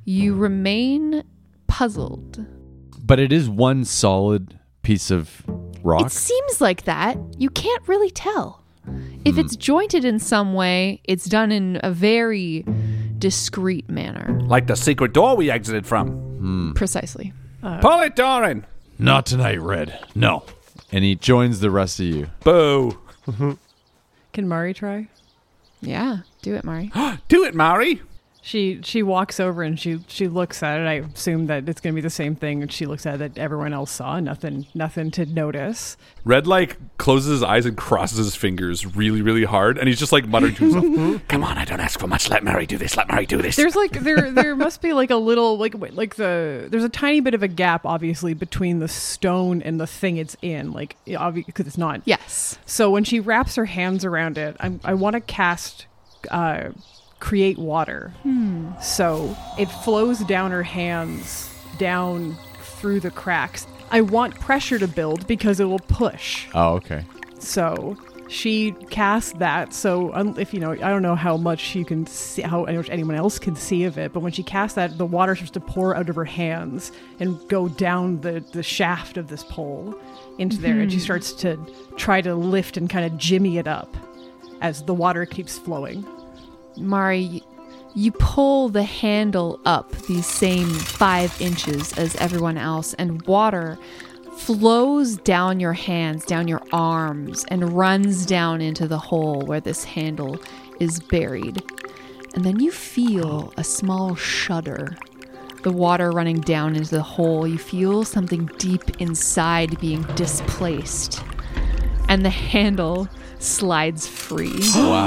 [SPEAKER 14] You remain puzzled.
[SPEAKER 16] But it is one solid piece of rock.
[SPEAKER 14] It seems like that. You can't really tell. If
[SPEAKER 16] Hmm.
[SPEAKER 14] it's jointed in some way, it's done in a very discreet manner.
[SPEAKER 11] Like the secret door we exited from.
[SPEAKER 16] Hmm.
[SPEAKER 14] Precisely.
[SPEAKER 15] Uh,
[SPEAKER 11] Pull it, Doran.
[SPEAKER 12] Not tonight, Red. No.
[SPEAKER 16] And he joins the rest of you.
[SPEAKER 11] Boo.
[SPEAKER 15] Can Mari try?
[SPEAKER 14] Yeah, do it, Mari.
[SPEAKER 11] Do it, Mari.
[SPEAKER 15] She she walks over and she she looks at it. I assume that it's going to be the same thing. And she looks at it that everyone else saw. Nothing nothing to notice.
[SPEAKER 11] Red, like, closes his eyes and crosses his fingers really, really hard. And he's just, like, muttering to himself, come on, I don't ask for much. Let Mary do this. Let Mary do this.
[SPEAKER 15] There's like there there must be like a little like like the there's a tiny bit of a gap obviously between the stone and the thing it's in, like obviously because it's not.
[SPEAKER 14] Yes.
[SPEAKER 15] So when she wraps her hands around it, I I want to cast uh create water.
[SPEAKER 14] Hmm.
[SPEAKER 15] So it flows down her hands down through the cracks. I want pressure to build because it will push.
[SPEAKER 16] Oh, okay.
[SPEAKER 15] So she casts that. So um, if you know, I don't know how much you can see, how much anyone else can see of it, but when she casts that, the water starts to pour out of her hands and go down the, the shaft of this pole into there. And she
[SPEAKER 14] Mhm.
[SPEAKER 15] starts to try to lift and kind of jimmy it up as the water keeps flowing.
[SPEAKER 14] Mari, you pull the handle up these same five inches as everyone else, and water flows down your hands, down your arms, and runs down into the hole where this handle is buried. And then you feel a small shudder. The water running down into the hole, you feel something deep inside being displaced. And the handle slides free.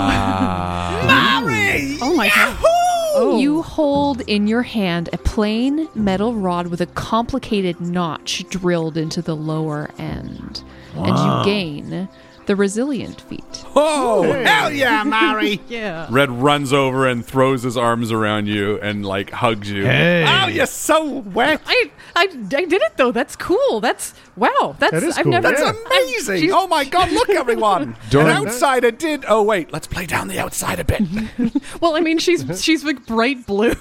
[SPEAKER 16] Wow.
[SPEAKER 11] Mary!
[SPEAKER 15] Oh my god.
[SPEAKER 14] Oh. You hold in your hand a plain metal rod with a complicated notch drilled into the lower end.
[SPEAKER 11] Wow.
[SPEAKER 14] And you gain the resilient feat.
[SPEAKER 11] Oh,
[SPEAKER 14] Hey.
[SPEAKER 11] hell yeah, Mari.
[SPEAKER 15] Yeah.
[SPEAKER 11] Red runs over and throws his arms around you and, like, hugs you.
[SPEAKER 12] Hey.
[SPEAKER 11] Oh, you're so wet.
[SPEAKER 15] I, I, I did it though. That's cool. That's wow. That's
[SPEAKER 11] That is
[SPEAKER 15] I've
[SPEAKER 11] cool.
[SPEAKER 15] never.
[SPEAKER 11] That's
[SPEAKER 15] I've-
[SPEAKER 11] amazing.
[SPEAKER 15] she's-
[SPEAKER 11] Oh, my God. Look, everyone.
[SPEAKER 16] Doran-
[SPEAKER 11] An outsider did. Oh, wait. Let's play down the outside a bit.
[SPEAKER 15] Well, I mean, she's she's like bright blue.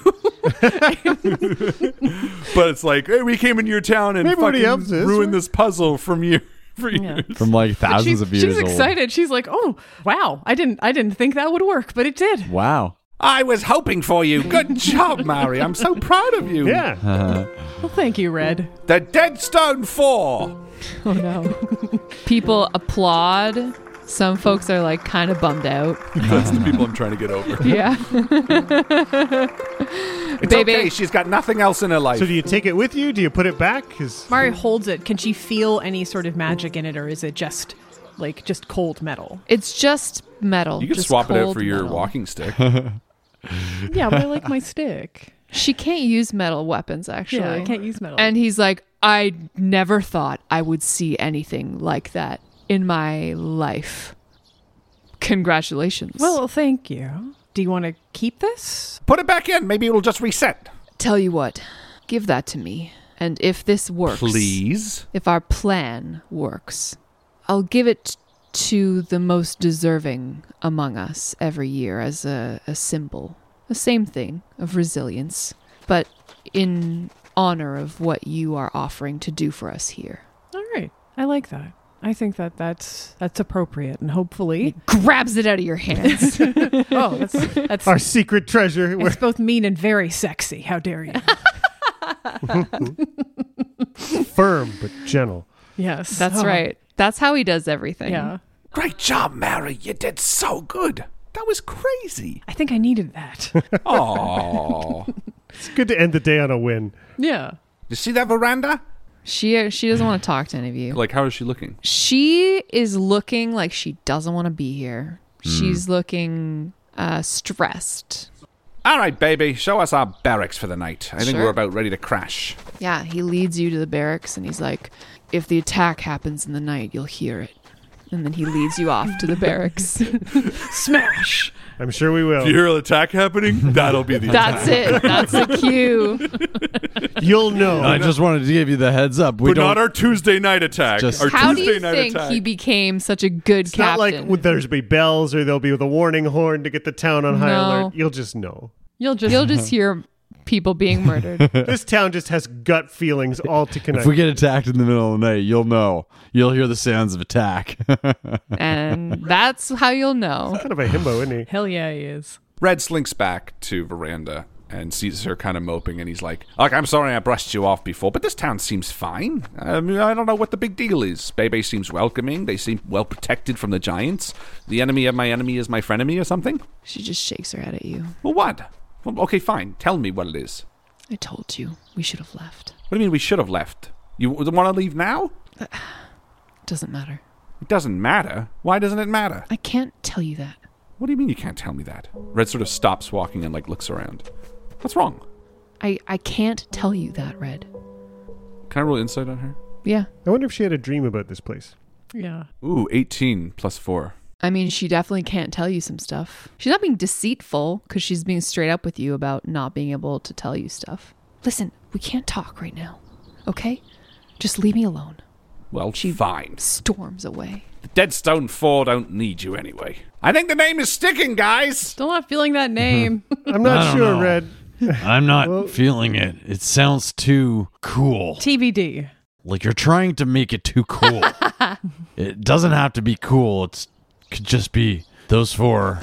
[SPEAKER 11] But it's like, hey, we came into your town and
[SPEAKER 13] Everybody
[SPEAKER 11] fucking
[SPEAKER 13] else is,
[SPEAKER 11] ruined this puzzle from you. For years.
[SPEAKER 16] From like thousands
[SPEAKER 15] she's,
[SPEAKER 16] of years
[SPEAKER 15] she's
[SPEAKER 16] old.
[SPEAKER 15] excited. She's like, oh wow. I didn't I didn't think that would work, but it did.
[SPEAKER 16] Wow.
[SPEAKER 11] I was hoping for you. Good job, Mari. I'm so proud of you.
[SPEAKER 13] Yeah.
[SPEAKER 15] Well, thank you, Red.
[SPEAKER 11] The Deadstone Four.
[SPEAKER 15] Oh no.
[SPEAKER 14] People applaud. Some folks are like kind of bummed out.
[SPEAKER 11] That's the people I'm trying to get over.
[SPEAKER 14] Yeah.
[SPEAKER 11] It's
[SPEAKER 14] Baby.
[SPEAKER 11] okay. She's got nothing else in her life.
[SPEAKER 13] So do you take it with you? Do you put it back? 'Cause-
[SPEAKER 15] Mari holds it. Can she feel any sort of magic in it, or is it just like just cold metal?
[SPEAKER 14] It's just metal.
[SPEAKER 11] You can
[SPEAKER 14] just
[SPEAKER 11] swap it out
[SPEAKER 14] cold
[SPEAKER 11] for your
[SPEAKER 14] metal.
[SPEAKER 11] walking stick.
[SPEAKER 15] Yeah, but I like my stick.
[SPEAKER 14] She can't use metal weapons, actually.
[SPEAKER 15] Yeah, I can't use metal.
[SPEAKER 14] And he's like, I never thought I would see anything like that in my life. Congratulations.
[SPEAKER 15] Well, thank you. Do you want to keep this?
[SPEAKER 11] Put it back in. Maybe it'll just reset.
[SPEAKER 14] Tell you what, give that to me. And if this works,
[SPEAKER 11] Please?
[SPEAKER 14] if our plan works, I'll give it to the most deserving among us every year as a, a symbol. The same thing of resilience, but in honor of what you are offering to do for us here.
[SPEAKER 15] All right. I like that. I think that that's that's appropriate, and hopefully
[SPEAKER 14] grabs it out of your hands.
[SPEAKER 15] Oh, that's that's
[SPEAKER 13] Our secret treasure.
[SPEAKER 15] It's both mean and very sexy. How dare you?
[SPEAKER 13] Firm but gentle.
[SPEAKER 15] Yes,
[SPEAKER 14] That's
[SPEAKER 15] Oh.
[SPEAKER 14] right. That's how he does everything.
[SPEAKER 15] Yeah.
[SPEAKER 11] Great job, Mary. You did so good. That was crazy.
[SPEAKER 15] I think I needed that.
[SPEAKER 11] Oh.
[SPEAKER 13] It's good to end the day on a win.
[SPEAKER 15] Yeah.
[SPEAKER 11] You see that veranda?
[SPEAKER 14] She she doesn't want to talk to any of you.
[SPEAKER 11] Like, how is she looking?
[SPEAKER 14] She is looking like she doesn't want to be here.
[SPEAKER 11] Mm.
[SPEAKER 14] She's looking uh, stressed.
[SPEAKER 11] All right, baby. Show us our barracks for the night. I think
[SPEAKER 14] Sure.
[SPEAKER 11] we're about ready to crash.
[SPEAKER 14] Yeah, he leads you to the barracks and he's like, if the attack happens in the night, you'll hear it. And then he leads you off to the barracks.
[SPEAKER 15] Smash.
[SPEAKER 13] I'm sure we will.
[SPEAKER 11] If you hear an attack happening, that'll be the
[SPEAKER 14] That's
[SPEAKER 11] attack.
[SPEAKER 14] it. That's the cue.
[SPEAKER 13] You'll know.
[SPEAKER 16] I just wanted to give you the heads up. We
[SPEAKER 11] But
[SPEAKER 16] don't.
[SPEAKER 11] not our Tuesday night attack.
[SPEAKER 16] Just-
[SPEAKER 11] our
[SPEAKER 14] How do
[SPEAKER 11] Tuesday
[SPEAKER 14] you
[SPEAKER 11] night
[SPEAKER 14] think
[SPEAKER 11] attack.
[SPEAKER 14] he became such a good
[SPEAKER 13] It's not
[SPEAKER 14] captain?
[SPEAKER 13] like with- there's be bells or there'll be with a warning horn to get the town on high
[SPEAKER 14] No.
[SPEAKER 13] alert. You'll just know.
[SPEAKER 15] You'll just
[SPEAKER 14] You'll just hear people being murdered.
[SPEAKER 13] This town just has gut feelings all to connect.
[SPEAKER 16] If we get attacked in the middle of the night, you'll know. You'll hear the sounds of attack.
[SPEAKER 14] And that's how you'll know.
[SPEAKER 13] Kind of a himbo, isn't he?
[SPEAKER 15] Hell yeah, he is.
[SPEAKER 11] Red slinks back to Veranda and sees her kind of moping, and he's like, "Look, I'm sorry I brushed you off before, but this town seems fine. I mean, I don't know what the big deal is. Bebe seems welcoming. They seem well protected from the giants. The enemy of my enemy is my frenemy or something."
[SPEAKER 14] She just shakes her head at you.
[SPEAKER 11] Well, what? Well, okay, fine. Tell me what it is.
[SPEAKER 14] I told you. We should have left.
[SPEAKER 11] What do you mean we should have left? You want to leave now?
[SPEAKER 14] It doesn't matter.
[SPEAKER 11] It doesn't matter? Why doesn't it matter?
[SPEAKER 14] I can't tell you that.
[SPEAKER 11] What do you mean you can't tell me that? Red sort of stops walking and like looks around. What's wrong?
[SPEAKER 14] I, I can't tell you that, Red.
[SPEAKER 11] Can I roll insight on her?
[SPEAKER 14] Yeah.
[SPEAKER 13] I wonder if she had a dream about this place.
[SPEAKER 15] Yeah.
[SPEAKER 11] Ooh, eighteen plus four.
[SPEAKER 14] I mean, she definitely can't tell you some stuff. She's not being deceitful because she's being straight up with you about not being able to tell you stuff. Listen, we can't talk right now. Okay? Just leave me alone.
[SPEAKER 11] Well,
[SPEAKER 14] she
[SPEAKER 11] fine.
[SPEAKER 14] Storms away.
[SPEAKER 11] The Deadstone Four don't need you anyway. I think the name is sticking, guys.
[SPEAKER 15] Still not feeling that name.
[SPEAKER 13] I'm not
[SPEAKER 12] I don't
[SPEAKER 13] sure,
[SPEAKER 12] know.
[SPEAKER 13] Red.
[SPEAKER 12] I'm not
[SPEAKER 13] Well-
[SPEAKER 12] feeling it. It sounds too cool.
[SPEAKER 15] T B D.
[SPEAKER 12] Like you're trying to make it too cool. It doesn't have to be cool. It's could just be those four.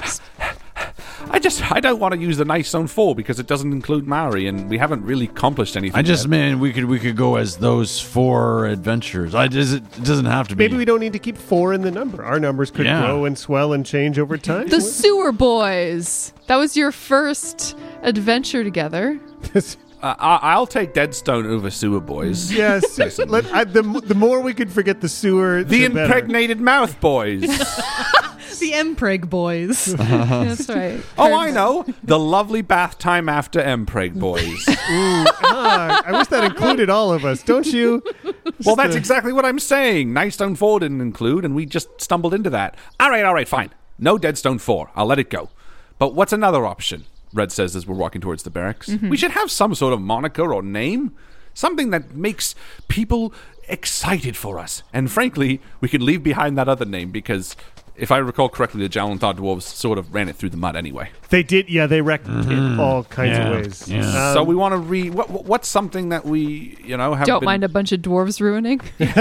[SPEAKER 11] I just, I don't want to use the Night Stone Four because it doesn't include Maori, and we haven't really accomplished anything
[SPEAKER 12] I just
[SPEAKER 11] yet.
[SPEAKER 12] mean we could we could go as those four adventures. I just, it doesn't have to be.
[SPEAKER 13] Maybe we don't need to keep four in the number. Our numbers could
[SPEAKER 12] Yeah.
[SPEAKER 13] grow and swell and change over time.
[SPEAKER 14] The Sewer Boys. That was your first adventure together.
[SPEAKER 11] Uh, I- I'll take Deadstone over Sewer Boys.
[SPEAKER 13] Yes. Let, I, the, the more we could forget the sewer,
[SPEAKER 11] The
[SPEAKER 13] the better.
[SPEAKER 11] Impregnated Mouth Boys.
[SPEAKER 15] The Mpreg boys.
[SPEAKER 14] That's right.
[SPEAKER 11] Oh, I know. The lovely bath time after Mpreg Boys.
[SPEAKER 13] Ooh, ah, I wish that included all of us, don't you?
[SPEAKER 11] Well, that's exactly what I'm saying. Nightstone four didn't include, and we just stumbled into that. All right, all right, fine. No Deadstone four. I'll let it go. But what's another option? Red says as we're walking towards the barracks.
[SPEAKER 14] Mm-hmm.
[SPEAKER 11] We should have some sort of moniker or name. Something that makes people excited for us. And frankly, we can leave behind that other name because, if I recall correctly, the Jalanthar dwarves sort of ran it through the mud anyway.
[SPEAKER 13] They did, yeah, they wrecked
[SPEAKER 11] Mm-hmm.
[SPEAKER 13] in all kinds
[SPEAKER 12] Yeah,
[SPEAKER 13] of ways.
[SPEAKER 12] yeah.
[SPEAKER 13] Um,
[SPEAKER 11] so we want to re... What, what's something that we, you know, have
[SPEAKER 14] Don't
[SPEAKER 11] been,
[SPEAKER 14] mind a bunch of dwarves ruining.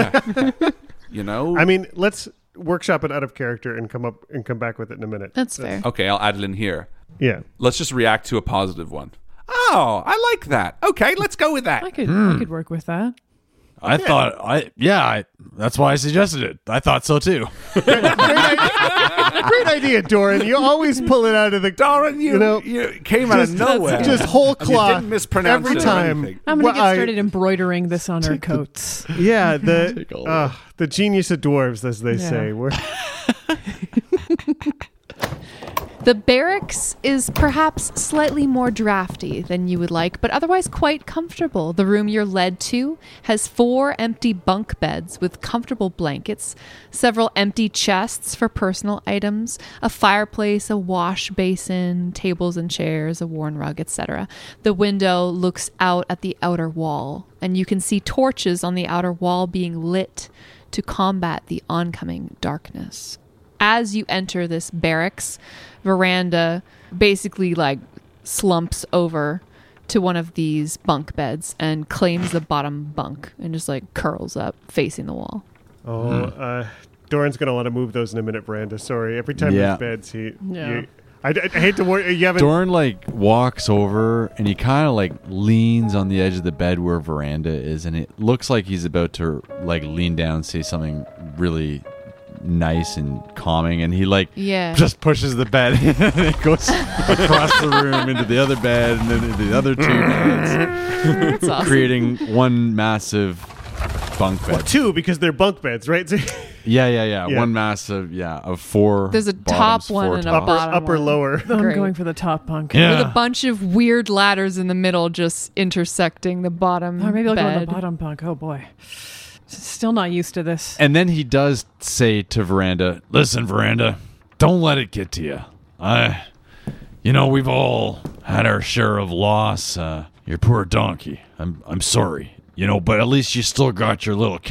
[SPEAKER 11] you know?
[SPEAKER 13] I mean, let's workshop it out of character and come up and come back with it in a minute.
[SPEAKER 14] That's fair.
[SPEAKER 11] Okay, I'll add it in here.
[SPEAKER 13] Yeah.
[SPEAKER 11] Let's just react to a positive one. Oh, I like that. Okay, let's go with that.
[SPEAKER 15] I could I could work with that.
[SPEAKER 12] I thought I yeah. I, that's why I suggested it. I thought so too.
[SPEAKER 13] Great idea, great idea, Doran. You always pull it out of the...
[SPEAKER 11] Doran, you,
[SPEAKER 13] You know,
[SPEAKER 11] you came out of
[SPEAKER 13] just-
[SPEAKER 11] nowhere.
[SPEAKER 13] Just whole
[SPEAKER 11] And you
[SPEAKER 13] cloth
[SPEAKER 11] didn't mispronounce
[SPEAKER 13] every
[SPEAKER 11] it or
[SPEAKER 13] time.
[SPEAKER 11] anything.
[SPEAKER 15] I'm gonna
[SPEAKER 13] Well,
[SPEAKER 15] get
[SPEAKER 13] I-
[SPEAKER 15] started embroidering this on our coats.
[SPEAKER 13] Yeah, the
[SPEAKER 16] all
[SPEAKER 13] uh, the genius of dwarves, as they
[SPEAKER 15] Yeah.
[SPEAKER 13] say. We're,
[SPEAKER 14] The barracks is perhaps slightly more drafty than you would like, but otherwise quite comfortable. The room you're led to has four empty bunk beds with comfortable blankets, several empty chests for personal items, a fireplace, a wash basin, tables and chairs, a worn rug, et cetera. The window looks out at the outer wall, and you can see torches on the outer wall being lit to combat the oncoming darkness. As you enter this barracks, Veranda basically like slumps over to one of these bunk beds and claims the bottom bunk and just like curls up facing the wall.
[SPEAKER 13] oh, uh, Doran's going to want to move those in a minute, Veranda. Sorry. Every time
[SPEAKER 16] Yeah.
[SPEAKER 13] there's beds, he...
[SPEAKER 15] Yeah.
[SPEAKER 13] You, I, I hate to worry. You haven't...
[SPEAKER 16] Doran like walks over and he kind of like leans on the edge of the bed where Veranda is, and it looks like he's about to like lean down and say something really nice and calming, and he like
[SPEAKER 14] Yeah.
[SPEAKER 16] just pushes the bed and it goes across the room into the other bed and then into the other two beds,
[SPEAKER 14] That's awesome.
[SPEAKER 16] creating one massive bunk bed.
[SPEAKER 13] Well, two, because they're bunk beds, right? So-
[SPEAKER 16] Yeah, yeah, yeah,
[SPEAKER 13] Yeah.
[SPEAKER 16] One massive, yeah, of four.
[SPEAKER 14] There's a
[SPEAKER 16] bottoms,
[SPEAKER 14] top one
[SPEAKER 16] four
[SPEAKER 14] and a
[SPEAKER 16] tops.
[SPEAKER 14] bottom
[SPEAKER 13] upper,
[SPEAKER 14] one.
[SPEAKER 13] lower.
[SPEAKER 15] I'm
[SPEAKER 14] Great.
[SPEAKER 15] going for the top bunk.
[SPEAKER 12] Yeah.
[SPEAKER 14] With a bunch of weird ladders in the middle just intersecting the bottom
[SPEAKER 15] Or maybe I'll go on the
[SPEAKER 14] bed.
[SPEAKER 15] bottom bunk. Oh boy. S- Still not used to this.
[SPEAKER 16] And then he does say to Veranda,
[SPEAKER 12] Listen, Veranda, don't let it get to you. I, you know, we've all had our share of loss. Uh, your poor donkey. I'm, I'm sorry. You know, but at least you still got your little cat.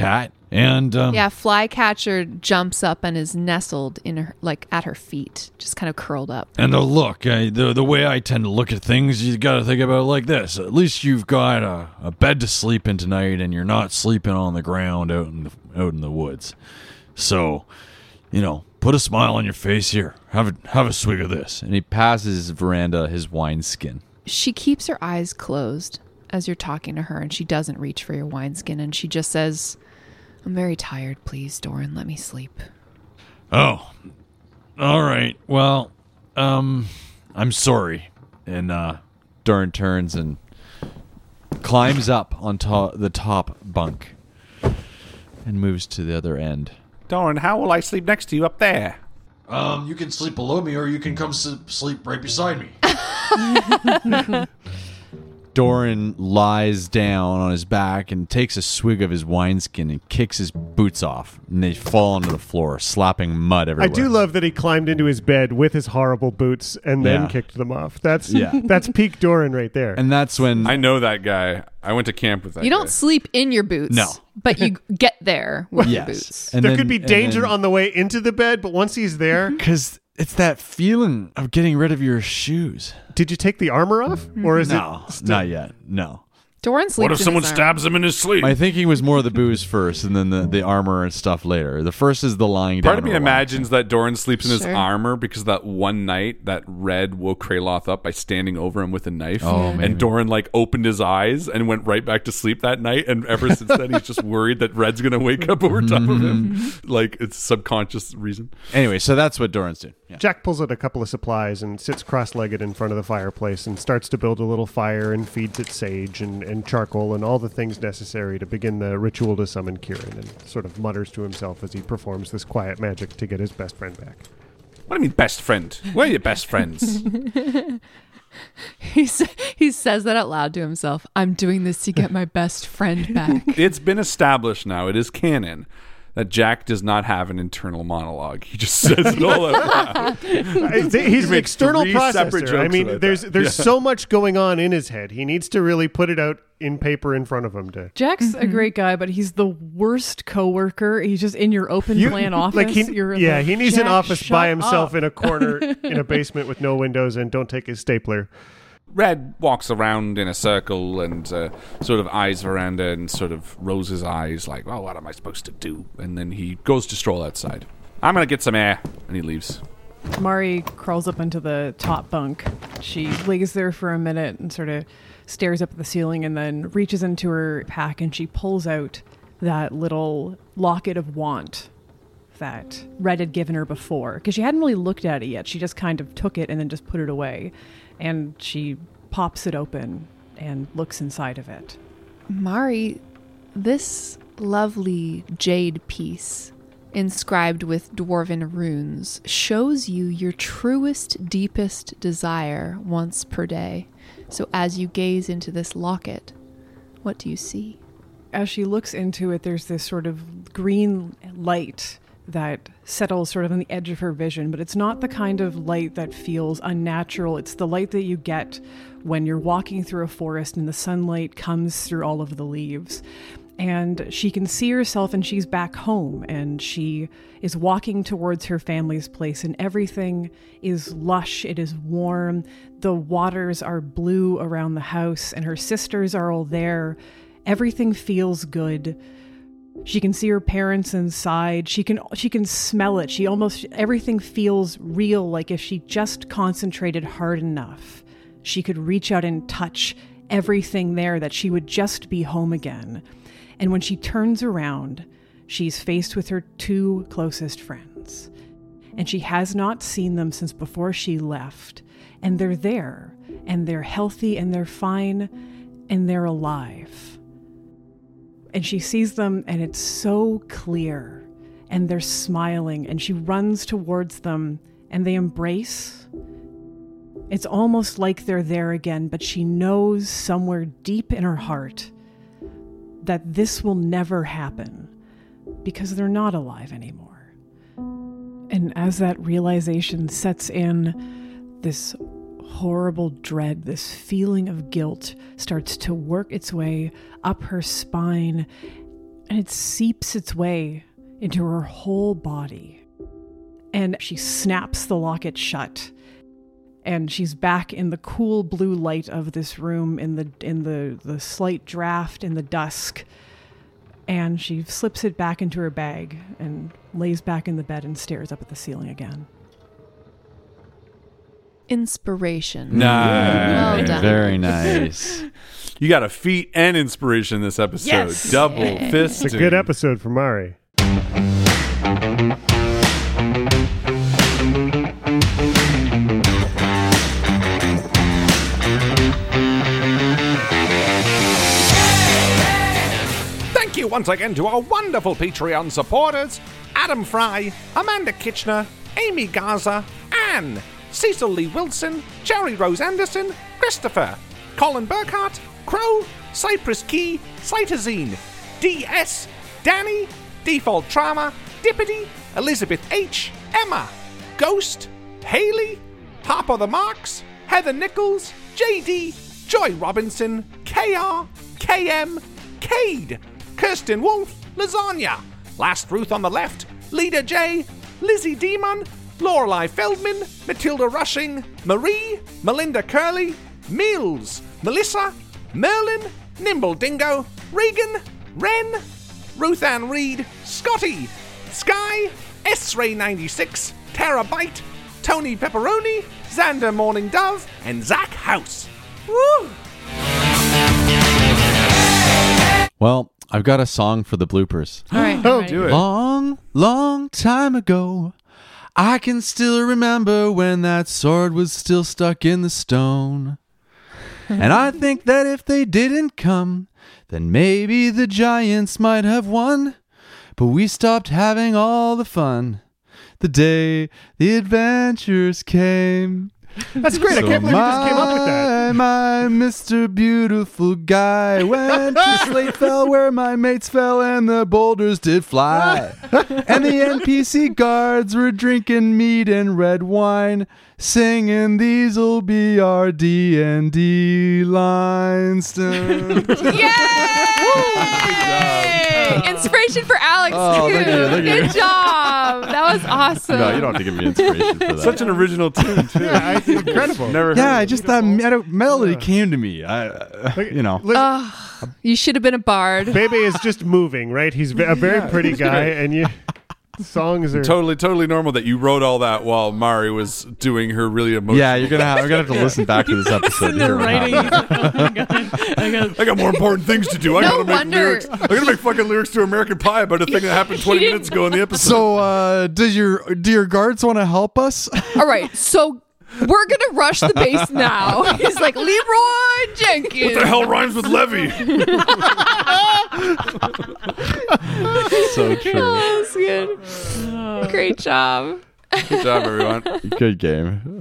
[SPEAKER 12] And um,
[SPEAKER 14] yeah, Flycatcher jumps up and is nestled in her, like at her feet, just kind of curled up.
[SPEAKER 12] And uh, look, uh, the the way I tend to look at things, you got to think about it like this. At least you've got a, a bed to sleep in tonight, and you're not sleeping on the ground out in the out in the woods. So, you know, put a smile on your face here. Have a have a swig of this.
[SPEAKER 16] And he passes Veranda his wineskin.
[SPEAKER 14] She keeps her eyes closed as you're talking to her, and she doesn't reach for your wineskin, and she just says, I'm very tired. Please, Doran, let me sleep.
[SPEAKER 12] Oh, all right. Well, um, I'm sorry.
[SPEAKER 16] And uh, Doran turns and climbs up on to- the top bunk and moves to the other end.
[SPEAKER 11] Doran, how will I sleep next to you up there?
[SPEAKER 12] Um, you can sleep below me, or you can come s- sleep right beside me.
[SPEAKER 16] Doran lies down on his back and takes a swig of his wineskin and kicks his boots off. And they fall onto the floor, slapping mud everywhere.
[SPEAKER 13] I do love that he climbed into his bed with his horrible boots and then
[SPEAKER 16] Yeah.
[SPEAKER 13] kicked them off. That's
[SPEAKER 16] Yeah.
[SPEAKER 13] that's peak Doran right there.
[SPEAKER 16] And that's when...
[SPEAKER 11] I know that guy. I went to camp with that
[SPEAKER 14] You don't
[SPEAKER 11] guy.
[SPEAKER 14] sleep in your boots.
[SPEAKER 16] No.
[SPEAKER 14] But you get there with your
[SPEAKER 16] Yes.
[SPEAKER 14] boots.
[SPEAKER 16] And
[SPEAKER 13] there
[SPEAKER 16] then-
[SPEAKER 13] could be
[SPEAKER 16] and
[SPEAKER 13] danger
[SPEAKER 16] then-
[SPEAKER 13] on the way into the bed, but once he's there...
[SPEAKER 16] Because it's that feeling of getting rid of your shoes.
[SPEAKER 13] Did you take the armor off? Or is
[SPEAKER 16] no,
[SPEAKER 13] it... still-
[SPEAKER 16] not yet. No.
[SPEAKER 14] Doran sleeps
[SPEAKER 11] What if
[SPEAKER 14] in
[SPEAKER 11] someone
[SPEAKER 14] his arm.
[SPEAKER 11] stabs him in his sleep?
[SPEAKER 16] My thinking was more the booze first and then the, the armor and stuff later. The first is the lying down.
[SPEAKER 11] Part of me
[SPEAKER 16] or lying
[SPEAKER 11] imagines that Doran sleeps in his
[SPEAKER 14] Sure.
[SPEAKER 11] armor because that one night that Red woke Kraloth up by standing over him with a knife.
[SPEAKER 16] Oh, maybe.
[SPEAKER 11] And Doran like opened his eyes and went right back to sleep that night. And ever since then, he's just worried that Red's going to wake up over top of him. Like it's subconscious reason.
[SPEAKER 16] Anyway, so that's what Doran's doing. Yeah.
[SPEAKER 13] Jack pulls out a couple of supplies and sits cross-legged in front of the fireplace and starts to build a little fire and feeds it sage and, and charcoal and all the things necessary to begin the ritual to summon Kieran, and sort of mutters to himself as he performs this quiet magic to get his best friend back.
[SPEAKER 11] What do you mean, best friend? Where are your best friends?
[SPEAKER 14] He, sa- he says that out loud to himself. I'm doing this to get my best friend back.
[SPEAKER 11] It's been established now. It is canon that Jack does not have an internal monologue. He just says it all out loud.
[SPEAKER 13] He's
[SPEAKER 11] He
[SPEAKER 13] an
[SPEAKER 11] makes
[SPEAKER 13] external
[SPEAKER 11] three separate
[SPEAKER 13] processor.
[SPEAKER 11] jokes
[SPEAKER 13] I mean,
[SPEAKER 11] about
[SPEAKER 13] there's
[SPEAKER 11] that.
[SPEAKER 13] there's
[SPEAKER 11] Yeah.
[SPEAKER 13] so much going on in his head. He needs to really put it out in paper in front of him. To
[SPEAKER 15] Jack's
[SPEAKER 14] Mm-hmm.
[SPEAKER 15] a great guy, but he's the worst coworker. He's just in your open
[SPEAKER 13] You-
[SPEAKER 15] plan office.
[SPEAKER 13] like he,
[SPEAKER 15] You're
[SPEAKER 13] yeah,
[SPEAKER 15] like,
[SPEAKER 13] he needs an
[SPEAKER 15] "Jack,
[SPEAKER 13] office by
[SPEAKER 15] shut
[SPEAKER 13] himself
[SPEAKER 15] up."
[SPEAKER 13] in a corner in a basement with no windows, and don't take his stapler.
[SPEAKER 11] Red walks around in a circle and uh, sort of eyes Veranda and sort of rolls his eyes like, well, what am I supposed to do? And then he goes to stroll outside. I'm going to get some air. And he leaves.
[SPEAKER 15] Mari crawls up into the top bunk. She lays there for a minute and sort of stares up at the ceiling and then reaches into her pack and she pulls out that little locket of want that Red had given her before. Because she hadn't really looked at it yet. She just kind of took it and then just put it away. And she pops it open and looks inside of it.
[SPEAKER 14] Mari, this lovely jade piece inscribed with dwarven runes shows you your truest, deepest desire once per day. So as you gaze into this locket, what do you see?
[SPEAKER 15] As she looks into it, there's this sort of green light that settles sort of on the edge of her vision, but it's not the kind of light that feels unnatural. It's the light that you get when you're walking through a forest and the sunlight comes through all of the leaves. And she can see herself and she's back home and she is walking towards her family's place and everything is lush, it is warm, the waters are blue around the house and her sisters are all there. Everything feels good. She can see her parents inside. She can she can smell it. She almost everything feels real, like if she just concentrated hard enough, she could reach out and touch everything there, that she would just be home again. And when she turns around, she's faced with her two closest friends. And she has not seen them since before she left. And they're there, and they're healthy, and they're fine, and they're alive. And she sees them and it's so clear and they're smiling and she runs towards them and they embrace. It's almost like they're there again, but she knows somewhere deep in her heart that this will never happen because they're not alive anymore. And as that realization sets in, this horrible dread, this feeling of guilt starts to work its way up her spine and it seeps its way into her whole body. And she snaps the locket shut. And she's back in the cool blue light of this room, in the in the, the slight draft in the dusk. And she slips it back into her bag and lays back in the bed and stares up at the ceiling again.
[SPEAKER 14] Inspiration.
[SPEAKER 11] Nice.
[SPEAKER 14] Well done.
[SPEAKER 16] Very nice.
[SPEAKER 11] You got a feat and inspiration this episode.
[SPEAKER 14] Yes.
[SPEAKER 11] Double
[SPEAKER 14] Yeah.
[SPEAKER 11] fist.
[SPEAKER 13] It's a good episode for Mari.
[SPEAKER 11] Thank you once again to our wonderful Patreon supporters, Adam Fry, Amanda Kitchener, Amy Gaza, Anne, Cecil Lee Wilson, Jerry Rose Anderson, Christopher, Colin Burkhart, Crow, Cypress Key, Cytazine, D S, Danny, Default Trauma, Dippity, Elizabeth H, Emma, Ghost, Haley, Harper the Marks, Heather Nichols, J D, Joy Robinson, K R, K M, Cade, Kirsten Wolf, Lasagna, Last Ruth on the left, Leader J, Lizzie Demon, Lorelei Feldman, Matilda Rushing, Marie, Melinda Curley, Mills, Melissa, Merlin, Nimble Dingo, Regan, Ren, Ruth Ann Reed, Scotty, Sky, S-Ray ninety-six, Terabyte, Tony Pepperoni, Xander Morning Dove, and Zach House. Woo!
[SPEAKER 16] Well, I've got a song for the bloopers.
[SPEAKER 14] All right.
[SPEAKER 13] Oh,
[SPEAKER 14] I'm
[SPEAKER 13] do
[SPEAKER 14] ready.
[SPEAKER 13] it.
[SPEAKER 16] Long, long time ago, I can still remember when that sword was still stuck in the stone. And I think that if they didn't come, then maybe the giants might have won. But we stopped having all the fun the day the adventures came.
[SPEAKER 13] That's great. I
[SPEAKER 16] So
[SPEAKER 13] can't believe you just came up with that.
[SPEAKER 16] My, my Mister Beautiful Guy went to Slatefell where my mates fell and the boulders did fly. And the N P C guards were drinking mead and red wine, singing these'll be our D and D lines.
[SPEAKER 14] Yay! Inspiration for Alex,
[SPEAKER 16] Oh,
[SPEAKER 14] too.
[SPEAKER 16] thank you, thank you.
[SPEAKER 14] Good job. That was awesome.
[SPEAKER 16] No, you don't have to give me inspiration for that.
[SPEAKER 11] Such an original tune, too.
[SPEAKER 13] Yeah, I- incredible.
[SPEAKER 11] Never heard
[SPEAKER 16] yeah,
[SPEAKER 11] of
[SPEAKER 16] I
[SPEAKER 11] it.
[SPEAKER 16] just that mel- melody came to me. I, uh, you know.
[SPEAKER 13] Look,
[SPEAKER 14] Ugh, you should have been a bard.
[SPEAKER 13] Bebe is just moving, right? He's ve- a very pretty guy, and you songs are
[SPEAKER 11] Totally, totally normal that you wrote all that while Mari was doing her really emotional.
[SPEAKER 16] Yeah, you're gonna have, I'm gonna have to listen back to this episode.
[SPEAKER 15] In
[SPEAKER 16] to
[SPEAKER 15] the
[SPEAKER 16] hear what
[SPEAKER 15] writing.
[SPEAKER 16] happened.
[SPEAKER 15] Oh my God. I got,
[SPEAKER 11] I got more important things to do. I
[SPEAKER 14] No
[SPEAKER 11] gotta make
[SPEAKER 14] wonder.
[SPEAKER 11] lyrics. I gotta make fucking lyrics to American Pie about a thing that happened twenty
[SPEAKER 14] didn't-
[SPEAKER 11] minutes ago in the episode.
[SPEAKER 16] So, uh, does your do your guards want to help us?
[SPEAKER 14] All right, so we're going to rush the base now. He's like, Leroy Jenkins.
[SPEAKER 11] what the hell rhymes with Levy?
[SPEAKER 16] So true.
[SPEAKER 14] Oh, that's good. Great job.
[SPEAKER 11] Good job, everyone.
[SPEAKER 16] Good game.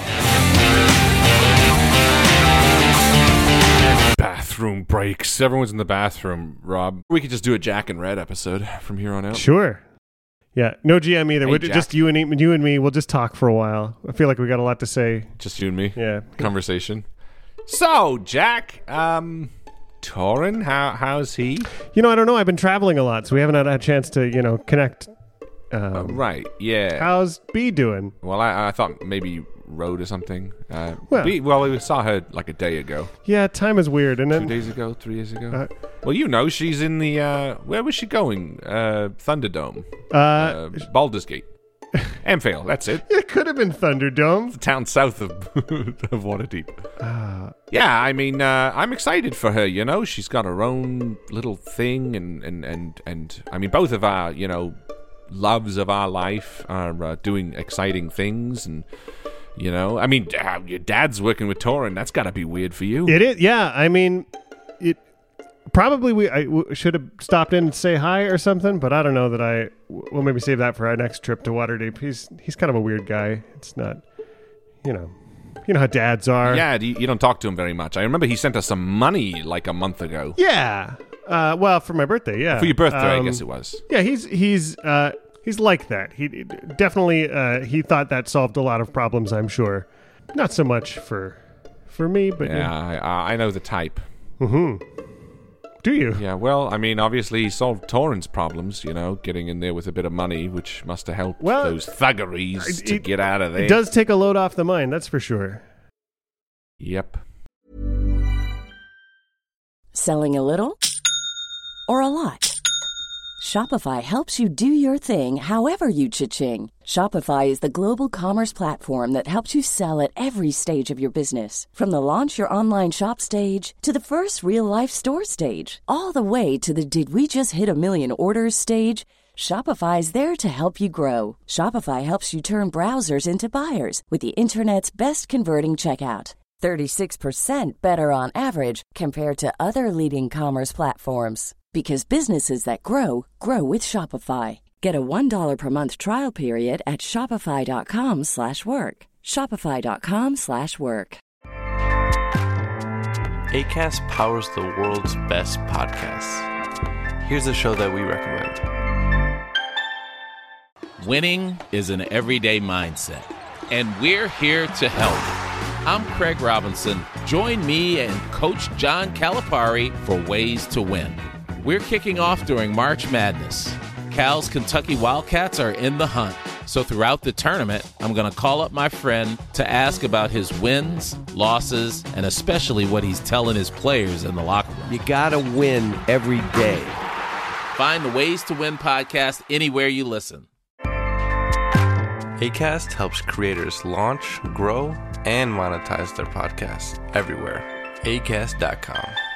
[SPEAKER 11] Bathroom breaks. Everyone's in the bathroom, Rob. We could just do a Jack and Red episode from here on out.
[SPEAKER 13] sure. Yeah, no G M either.
[SPEAKER 11] Hey,
[SPEAKER 13] We're
[SPEAKER 11] Jack.
[SPEAKER 13] just you and you and me. We'll just talk for a while. I feel like we got a lot to say.
[SPEAKER 11] Just you and me.
[SPEAKER 13] Yeah.
[SPEAKER 11] Conversation. So, Jack, um, Torin, how how's he?
[SPEAKER 13] You know, I don't know. I've been traveling a lot, so we haven't had a chance to, you know, connect. Um,
[SPEAKER 11] Uh, right. Yeah.
[SPEAKER 13] How's B doing?
[SPEAKER 11] Well, I, I thought maybe Road or something. Uh,
[SPEAKER 13] Well-
[SPEAKER 11] we, well, we saw her like a day ago.
[SPEAKER 13] Yeah, time is weird, and
[SPEAKER 11] Two
[SPEAKER 13] then
[SPEAKER 11] days ago, three days ago.
[SPEAKER 13] Uh,
[SPEAKER 11] well, you know, she's in the, uh, where was she going? Uh, Thunderdome.
[SPEAKER 13] uh,
[SPEAKER 11] Uh, Baldur's Gate. Amphail, that's it.
[SPEAKER 13] it could have been Thunderdome.
[SPEAKER 11] The town south of, of Waterdeep.
[SPEAKER 13] Uh,
[SPEAKER 11] Yeah, I mean, uh, I'm excited for her, you know. She's got her own little thing, and, and, and, and I mean, both of our, you know, loves of our life are uh, doing exciting things, and, you know, I mean, uh, your dad's working with Torin. That's got to be weird for you.
[SPEAKER 13] It is, yeah. I mean, it probably we I w- should have stopped in to say hi or something, but I don't know that I. We'll maybe save that for our next trip to Waterdeep. He's he's kind of a weird guy. It's not, you know, you know how dads are.
[SPEAKER 11] Yeah, you, you don't talk to him very much. I remember he sent us some money like a month ago.
[SPEAKER 13] Yeah. Uh, well, for my birthday, yeah.
[SPEAKER 11] For your birthday, I
[SPEAKER 13] Um,
[SPEAKER 11] guess it was.
[SPEAKER 13] Yeah, he's he's uh, he's like that. He definitely uh, he thought that solved a lot of problems. I'm sure. Not so much for for me, but
[SPEAKER 11] Yeah, I, I know the type.
[SPEAKER 13] hmm do you?
[SPEAKER 11] Yeah, well, I mean, obviously he solved Torrance problems, you know, getting in there with a bit of money, which must have helped
[SPEAKER 13] well,
[SPEAKER 11] those thuggeries
[SPEAKER 13] it,
[SPEAKER 11] to get out of there.
[SPEAKER 13] It does take a load off the mind, that's for sure.
[SPEAKER 11] Yep.
[SPEAKER 17] Selling a little or a lot? Shopify helps you do your thing however you cha-ching. Shopify is the global commerce platform that helps you sell at every stage of your business. From the launch your online shop stage to the first real-life store stage, all the way to the did we just hit a million orders stage. Shopify is there to help you grow. Shopify helps you turn browsers into buyers with the internet's best converting checkout. thirty-six percent better on average compared to other leading commerce platforms. Because businesses that grow, grow with Shopify. Get a one dollar per month trial period at shopify.com slash work. Shopify.com slash work.
[SPEAKER 8] Acast powers the world's best podcasts. Here's a show that we recommend.
[SPEAKER 18] Winning is an everyday mindset, and we're here to help. I'm Craig Robinson. Join me and Coach John Calipari for Ways to Win. We're kicking off during March Madness. Cal's Kentucky Wildcats are in the hunt. So throughout the tournament, I'm going to call up my friend to ask about his wins, losses, and especially what he's telling his players in the locker room.
[SPEAKER 19] You got to win every day.
[SPEAKER 18] Find the Ways to Win podcast anywhere you listen.
[SPEAKER 8] Acast helps creators launch, grow, and monetize their podcasts everywhere. acast dot com.